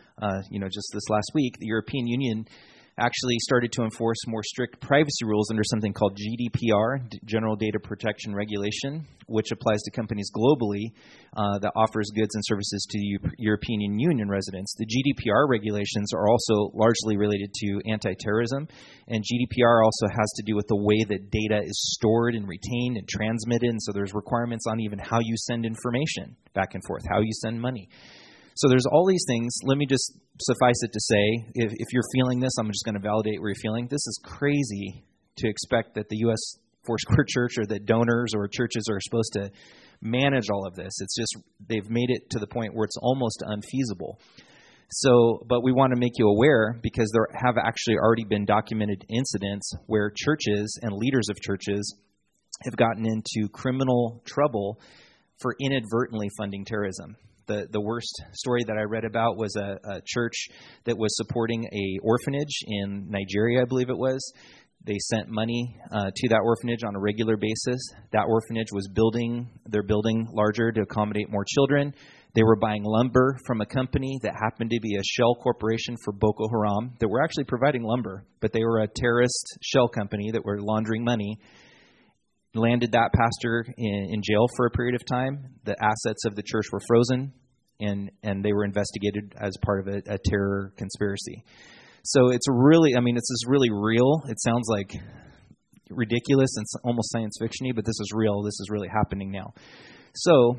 just this last week, the European Union actually started to enforce more strict privacy rules under something called GDPR, General Data Protection Regulation, which applies to companies globally that offers goods and services to European Union residents. The GDPR regulations are also largely related to anti-terrorism, and GDPR also has to do with the way that data is stored and retained and transmitted, and so there's requirements on even how you send information back and forth, how you send money. So there's all these things. Let me just suffice it to say, if you're feeling this, I'm just going to validate what you're feeling. This is crazy to expect that the U.S. Foursquare Church or that donors or churches are supposed to manage all of this. It's just they've made it to the point where it's almost unfeasible. So, but we want to make you aware because there have actually already been documented incidents where churches and leaders of churches have gotten into criminal trouble for inadvertently funding terrorism. The worst story that I read about was a church that was supporting a orphanage in Nigeria, I believe it was. They sent money to that orphanage on a regular basis. That orphanage was building larger to accommodate more children. They were buying lumber from a company that happened to be a shell corporation for Boko Haram that were actually providing lumber, but they were a terrorist shell company that were laundering money. Landed that pastor in jail for a period of time. The assets of the church were frozen, and they were investigated as part of a terror conspiracy. So it's really, this is really real. It sounds like ridiculous and almost science fiction-y, but this is real. This is really happening now. So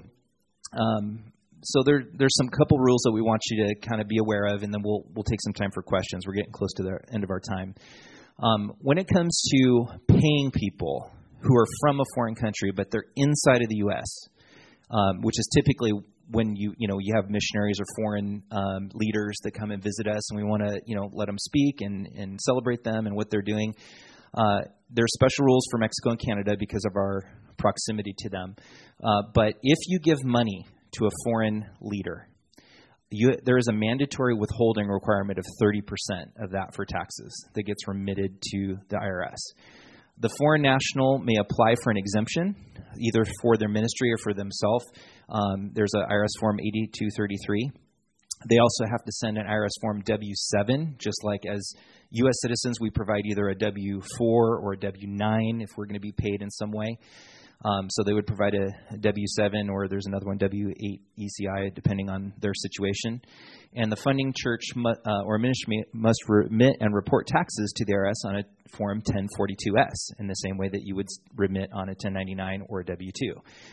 there's some couple rules that we want you to kind of be aware of, and then we'll take some time for questions. We're getting close to the end of our time. When it comes to paying people who are from a foreign country, but they're inside of the U.S., which is typically when you have missionaries or foreign leaders that come and visit us, and we want to let them speak and celebrate them and what they're doing. There's special rules for Mexico and Canada because of our proximity to them. But if you give money to a foreign leader, there is a mandatory withholding requirement of 30% of that for taxes that gets remitted to the IRS. The foreign national may apply for an exemption, either for their ministry or for themselves. There's an IRS Form 8233. They also have to send an IRS Form W-7, just like as U.S. citizens, we provide either a W-4 or a W-9 if we're going to be paid in some way. So they would provide a W-7, or there's another one, W-8 ECI, depending on their situation. And the funding church or ministry must remit and report taxes to the IRS on a Form 1042-S in the same way that you would remit on a 1099 or a W-2.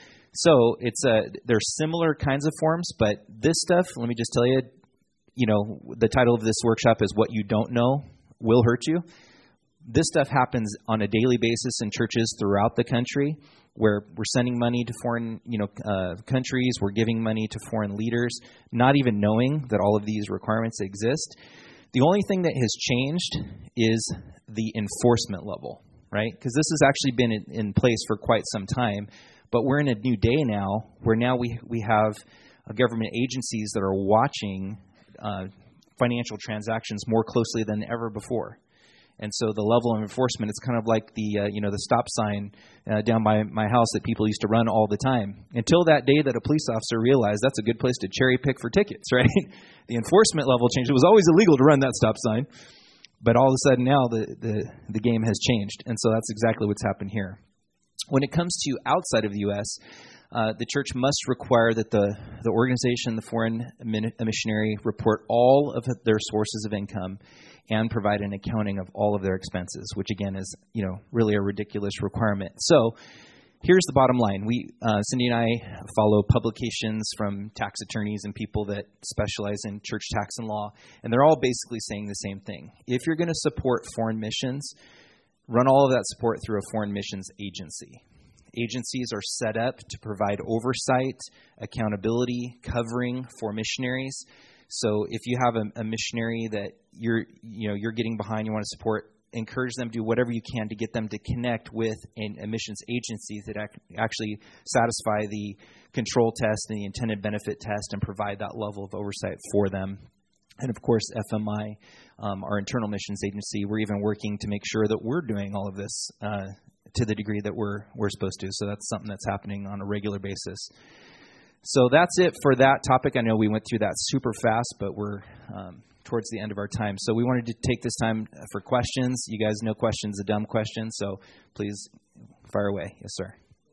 So there's similar kinds of forms, but this stuff, let me just tell you, the title of this workshop is What You Don't Know Will Hurt You. This stuff happens on a daily basis in churches throughout the country, where we're sending money to foreign, countries. We're giving money to foreign leaders, not even knowing that all of these requirements exist. The only thing that has changed is the enforcement level, right? Because this has actually been in place for quite some time, but we're in a new day now, where now we have government agencies that are watching financial transactions more closely than ever before. And so the level of enforcement, it's kind of like the stop sign down by my house that people used to run all the time. Until that day that a police officer realized that's a good place to cherry pick for tickets, right? The enforcement level changed. It was always illegal to run that stop sign. But all of a sudden now the game has changed. And so that's exactly what's happened here. When it comes to outside of the U.S., the church must require that the organization, the foreign missionary, report all of their sources of income and provide an accounting of all of their expenses, which again is, really a ridiculous requirement. So here's the bottom line. Cindy and I follow publications from tax attorneys and people that specialize in church tax and law, and they're all basically saying the same thing. If you're going to support foreign missions, run all of that support through a foreign missions agency. agencies are set up to provide oversight, accountability, covering for missionaries. So if you have a missionary that you're getting behind, you want to support, encourage them to do whatever you can to get them to connect with a missions agency that actually satisfy the control test and the intended benefit test and provide that level of oversight for them. And of course, FMI, our internal missions agency, we're even working to make sure that we're doing all of this to the degree that we're supposed to. So that's something that's happening on a regular basis. So that's it for that topic. I know we went through that super fast, but we're towards the end of our time. So we wanted to take this time for questions. You guys know questions, a dumb question, so please fire away. Yes, sir.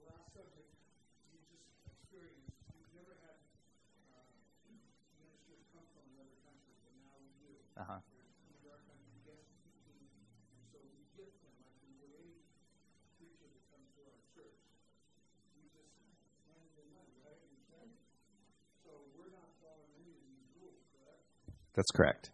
Uh-huh. That's correct.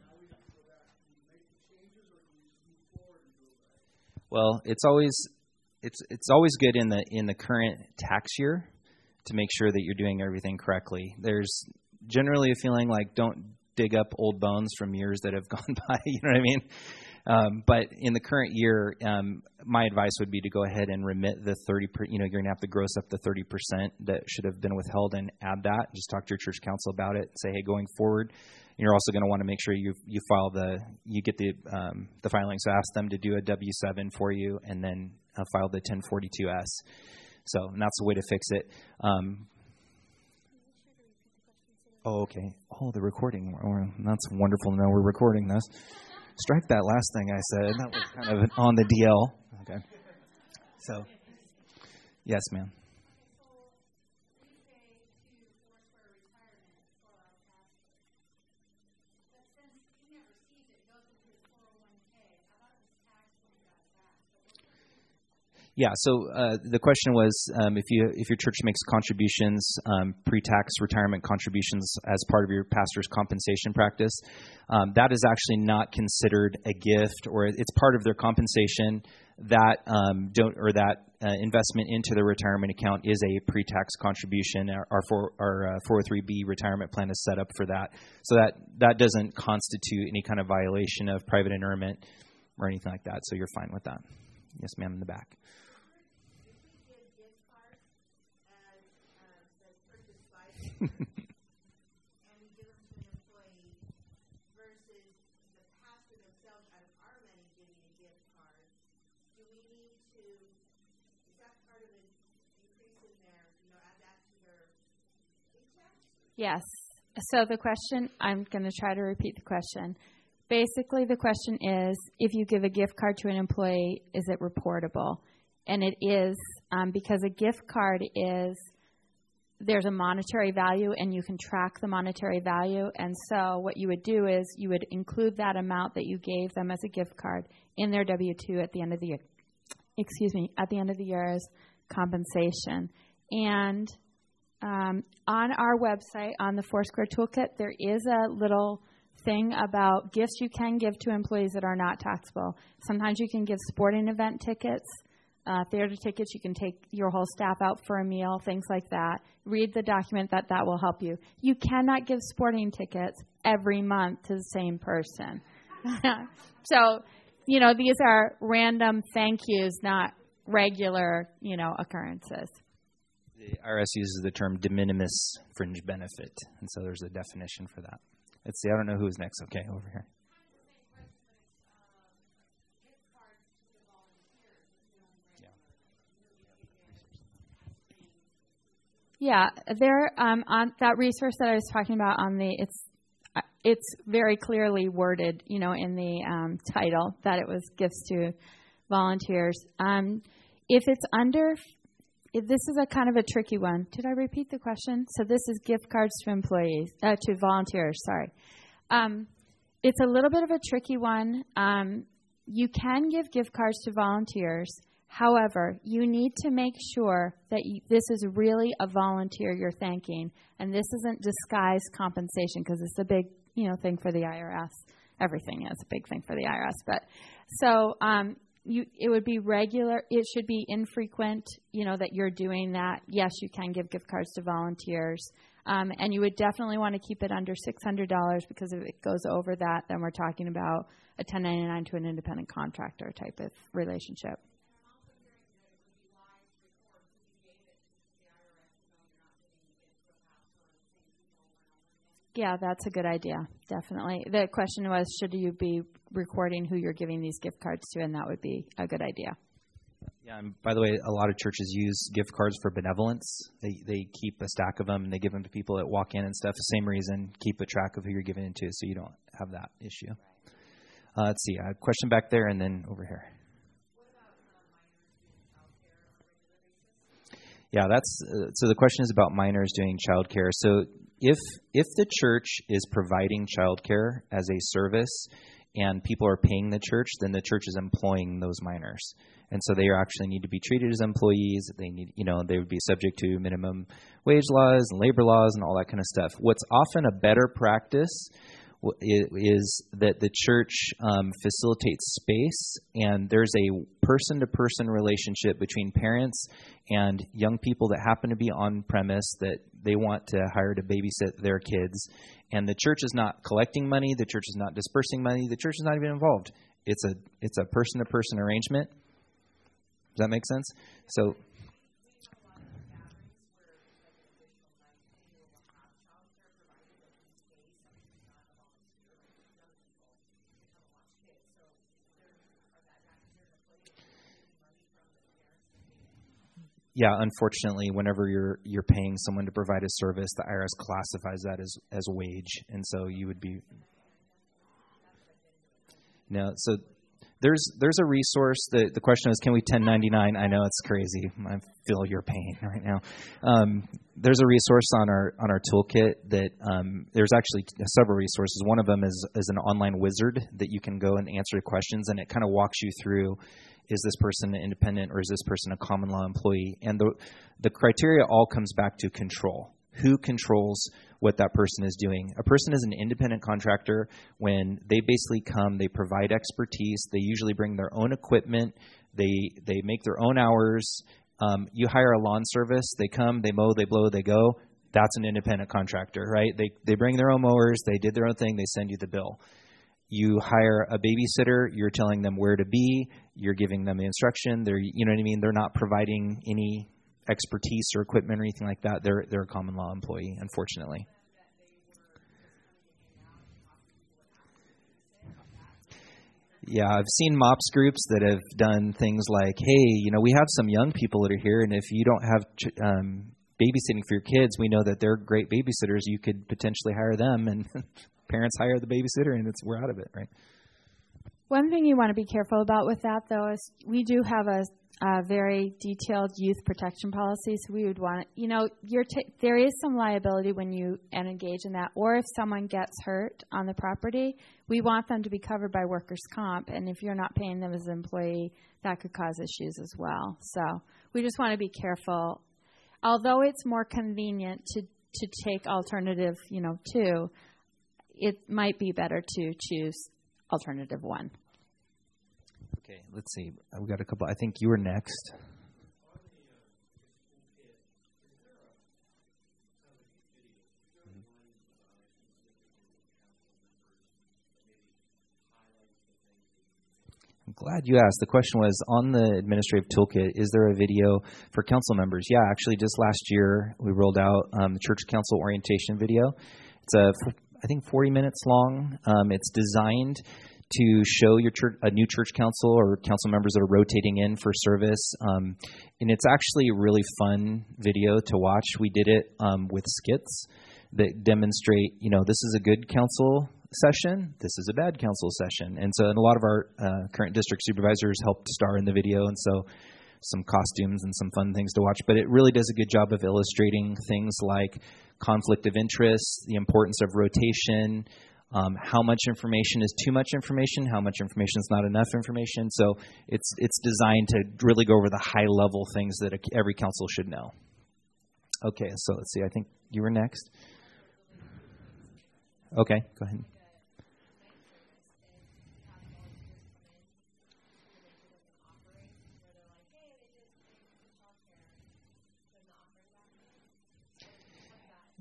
Well, it's always good in the current tax year to make sure that you're doing everything correctly. There's generally a feeling like don't dig up old bones from years that have gone by. You know what I mean? But in the current year, my advice would be to go ahead and remit the 30%. You're going to have to gross up the 30% that should have been withheld and add that. Just talk to your church council about it. Say, hey, going forward. You're also going to want to make sure you get the filing. So ask them to do a W-7 for you and then file the 1042-S. So that's the way to fix it. Oh, okay. Oh, the recording. That's wonderful to know we're recording this. Strike that last thing I said. That was kind of on the DL. Okay. So, yes, ma'am. Yeah, so the question was if your church makes contributions, pre-tax retirement contributions as part of your pastor's compensation practice, that is actually not considered a gift, or it's part of their compensation. That investment into the retirement account is a pre-tax contribution. Our 403B retirement plan is set up for that, so that doesn't constitute any kind of violation of private interment or anything like that. So you're fine with that. Yes, ma'am, in the back. And we give them to an employee versus the pastor themselves out of our money giving a gift card, do we need to, is that part of the increase in their, add that to their paycheck? Yes. So the question, I'm going to try to repeat the question. Basically, the question is, if you give a gift card to an employee, is it reportable? And it is, because a gift card is, there's a monetary value, and you can track the monetary value. And so what you would do is you would include that amount that you gave them as a gift card in their W-2 at the end of the year. At the end of the year as compensation. And on our website, on the Foursquare Toolkit, there is a little thing about gifts you can give to employees that are not taxable. Sometimes you can give sporting event tickets. Theater tickets, you can take your whole staff out for a meal, things like that. Read the document that will help you. You cannot give sporting tickets every month to the same person. So, these are random thank yous, not regular, occurrences. The IRS uses the term de minimis fringe benefit, and so there's a definition for that. Let's see, I don't know who is next. Okay, over here. Yeah, there on that resource that I was talking about it's very clearly worded, in the title that it was gifts to volunteers. If this is a kind of a tricky one. Did I repeat the question? So this is gift cards to volunteers. Sorry, it's a little bit of a tricky one. You can give gift cards to volunteers. However, you need to make sure that this is really a volunteer you're thanking, and this isn't disguised compensation, because it's a big, thing for the IRS. Everything is a big thing for the IRS. But so it would be regular. It should be infrequent, that you're doing that. Yes, you can give gift cards to volunteers. And you would definitely want to keep it under $600 because if it goes over that, then we're talking about a 1099 to an independent contractor type of relationship. Yeah, that's a good idea. Definitely. The question was, should you be recording who you're giving these gift cards to? And that would be a good idea. Yeah, and by the way, a lot of churches use gift cards for benevolence. They keep a stack of them and they give them to people that walk in and stuff. The same reason, keep a track of who you're giving it to so you don't have that issue. Let's see, a question back there and then over here. Yeah, so the question is about minors doing childcare. So if the church is providing childcare as a service and people are paying the church, then the church is employing those minors. And so they actually need to be treated as employees. They need, they would be subject to minimum wage laws and labor laws and all that kind of stuff. What's often a better practice is that the church facilitates space, and there's a person-to-person relationship between parents and young people that happen to be on premise that they want to hire to babysit their kids. And the church is not collecting money. The church is not dispersing money. The church is not even involved. It's a person-to-person arrangement. Does that make sense? So. Yeah, unfortunately, whenever you're paying someone to provide a service, the IRS classifies that as wage, and so you would be. No, so there's a resource. The question is, can we 1099? I know it's crazy. I feel your pain right now. There's a resource on our toolkit that there's actually several resources. One of them is an online wizard that you can go and answer questions, and it kind of walks you through. Is this person independent or is this person a common law employee? And the criteria all comes back to control. Who controls what that person is doing? A person is an independent contractor when they basically come, they provide expertise, they usually bring their own equipment, they make their own hours. You hire a lawn service, they come, they mow, they blow, they go. That's an independent contractor, right? They bring their own mowers, they did their own thing, they send you the bill. You hire a babysitter, you're telling them where to be, you're giving them the instruction, you know what I mean? They're not providing any expertise or equipment or anything like that. They're a common law employee, unfortunately. Yeah, I've seen MOPS groups that have done things like, hey, we have some young people that are here, and if you don't have babysitting for your kids, we know that they're great babysitters. You could potentially hire them, and parents hire the babysitter, and we're out of it, right? One thing you want to be careful about with that, though, is we do have a very detailed youth protection policy, so we would want there is some liability when you engage in that, or if someone gets hurt on the property, we want them to be covered by workers' comp, and if you're not paying them as an employee, that could cause issues as well. So we just want to be careful. Although it's more convenient to take alternative, 2, it might be better to choose alternative 1. Okay, let's see. We've got a couple. I think you were next. I'm glad you asked. The question was, on the administrative toolkit, is there a video for council members? Yeah, actually, just last year, we rolled out the church council orientation video. It's I think 40 minutes long. It's designed to show your church, a new church council or council members that are rotating in for service. And it's actually a really fun video to watch. We did it with skits that demonstrate, this is a good council session, this is a bad council session. And so, and a lot of our current district supervisors helped star in the video, and so some costumes and some fun things to watch. But it really does a good job of illustrating things like conflict of interest, the importance of rotation, how much information is too much information, how much information is not enough information. So it's designed to really go over the high-level things that every council should know. Okay, so let's see. I think you were next. Okay, go ahead.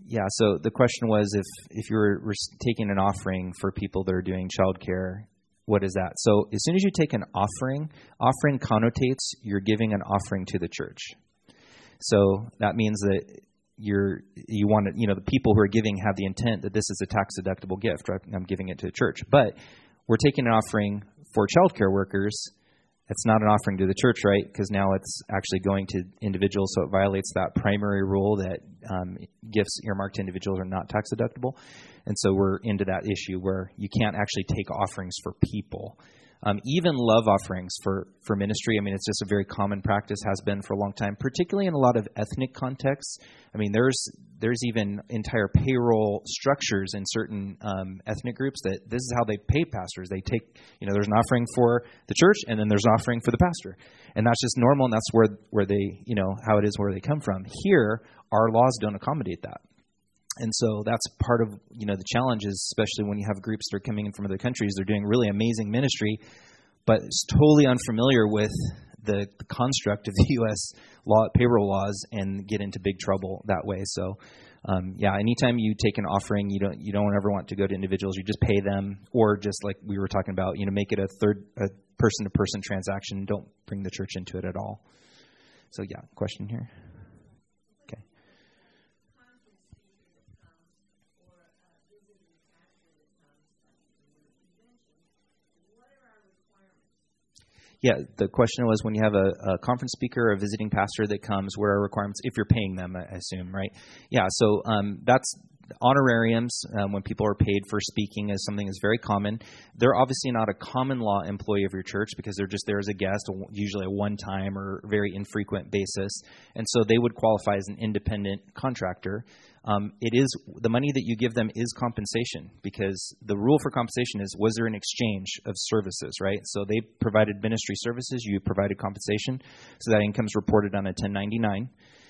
Yeah, so the question was if you were taking an offering for people that are doing childcare, what is that? So as soon as you take an offering connotates you're giving an offering to the church. So that means that you want to, the people who are giving have the intent that this is a tax deductible gift, right? I'm giving it to the church. But we're taking an offering for childcare workers. It's not an offering to the church, right? Because now it's actually going to individuals, so it violates that primary rule that gifts earmarked to individuals are not tax deductible. And so we're into that issue where you can't actually take offerings for people. Even love offerings for ministry, it's just a very common practice, has been for a long time, particularly in a lot of ethnic contexts. There's even entire payroll structures in certain ethnic groups that this is how they pay pastors. They take, there's an offering for the church, and then there's an offering for the pastor. And that's just normal, and that's where they, how it is where they come from. Here, our laws don't accommodate that. And so that's part of, the challenges, especially when you have groups that are coming in from other countries. They're doing really amazing ministry, but it's totally unfamiliar with the construct of the U.S. payroll laws, and get into big trouble that way. So, anytime you take an offering, you don't ever want to go to individuals. You just pay them, or just like we were talking about, make it a person-to-person transaction. Don't bring the church into it at all. So, question here. Yeah, the question was, when you have a conference speaker or a visiting pastor that comes, what are requirements if you're paying them, I assume, right? Yeah, so that's honorariums when people are paid for speaking is something that's very common. They're obviously not a common law employee of your church because they're just there as a guest, usually a one-time or very infrequent basis. And so they would qualify as an independent contractor. It is the money that you give them is compensation, because the rule for compensation is, was there an exchange of services, right? So they provided ministry services, you provided compensation, so that income's reported on a 1099.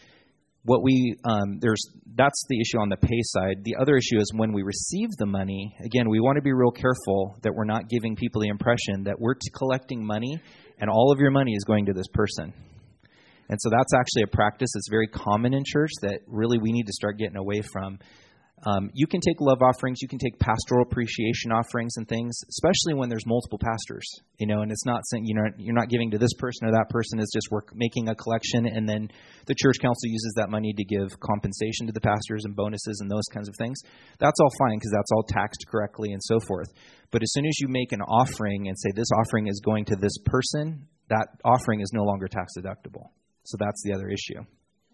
That's the issue on the pay side. The other issue is when we receive the money. Again, we want to be real careful that we're not giving people the impression that we're collecting money and all of your money is going to this person. And so that's actually a practice that's very common in church that really we need to start getting away from. You can take love offerings, you can take pastoral appreciation offerings and things, especially when there's multiple pastors, and it's not saying, you're not giving to this person or that person. It's just we're making a collection, and then the church council uses that money to give compensation to the pastors and bonuses and those kinds of things. That's all fine because that's all taxed correctly and so forth. But as soon as you make an offering and say this offering is going to this person, that offering is no longer tax deductible. So that's the other issue.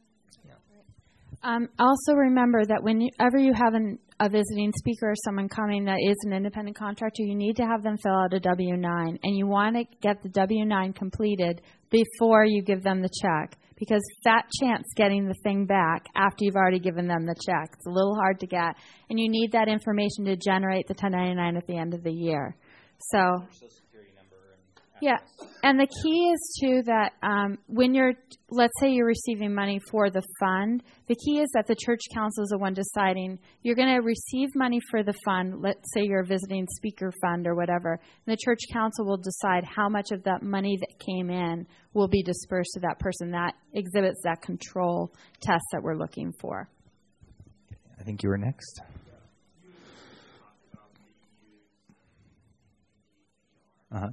Also remember that whenever you have a visiting speaker or someone coming that is an independent contractor, you need to have them fill out a W-9. And you want to get the W-9 completed before you give them the check, because fat chance getting the thing back after you've already given them the check. It's a little hard to get. And you need that information to generate the 1099 at the end of the year. So, yeah, and the key is, too, that when let's say you're receiving money for the fund, the key is that the church council is the one deciding you're going to receive money for the fund. Let's say you're a visiting speaker fund or whatever, and the church council will decide how much of that money that came in will be dispersed to that person. That exhibits that control test that we're looking for. I think you were next. Uh-huh.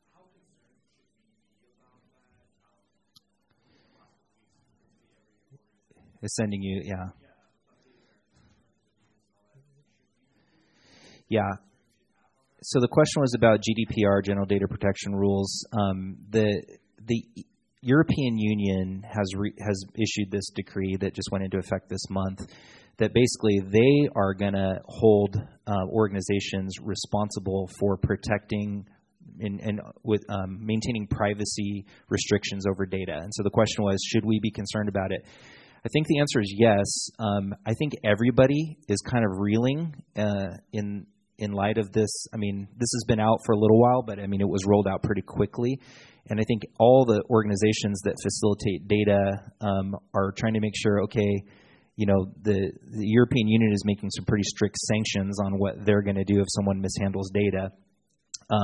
Is sending you, yeah. So the question was about GDPR, General Data Protection Rules. The European Union has issued this decree that just went into effect this month, that basically they are going to hold organizations responsible for protecting and with maintaining privacy restrictions over data. And so the question was, should we be concerned about it? I think the answer is yes. I think everybody is kind of reeling in light of this. This has been out for a little while, but it was rolled out pretty quickly. And I think all the organizations that facilitate data are trying to make sure, okay, the European Union is making some pretty strict sanctions on what they're going to do if someone mishandles data.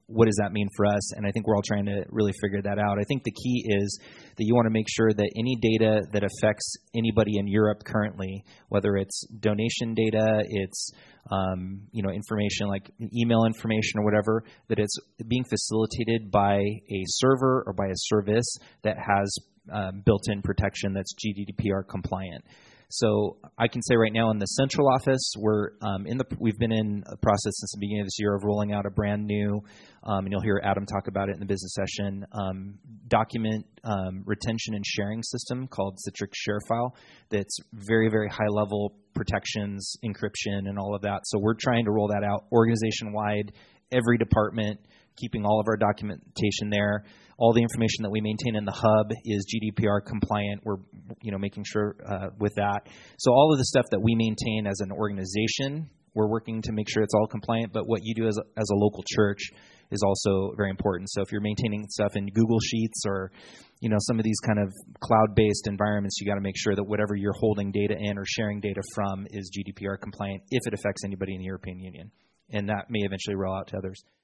what does that mean for us? And I think we're all trying to really figure that out. I think the key is that you want to make sure that any data that affects anybody in Europe currently, whether it's donation data, it's information like email information or whatever, that it's being facilitated by a server or by a service that has built-in protection that's GDPR compliant. So I can say right now in the central office, we've been in a process since the beginning of this year of rolling out a brand new, and you'll hear Adam talk about it in the business session, document retention and sharing system called Citrix ShareFile that's very, very high level protections, encryption, and all of that. So we're trying to roll that out organization-wide, every department, keeping all of our documentation there. All the information that we maintain in the hub is GDPR compliant. We're making sure with that. So all of the stuff that we maintain as an organization, we're working to make sure it's all compliant. But what you do as a local church is also very important. So if you're maintaining stuff in Google Sheets or some of these kind of cloud-based environments, you got to make sure that whatever you're holding data in or sharing data from is GDPR compliant if it affects anybody in the European Union. And that may eventually roll out to others.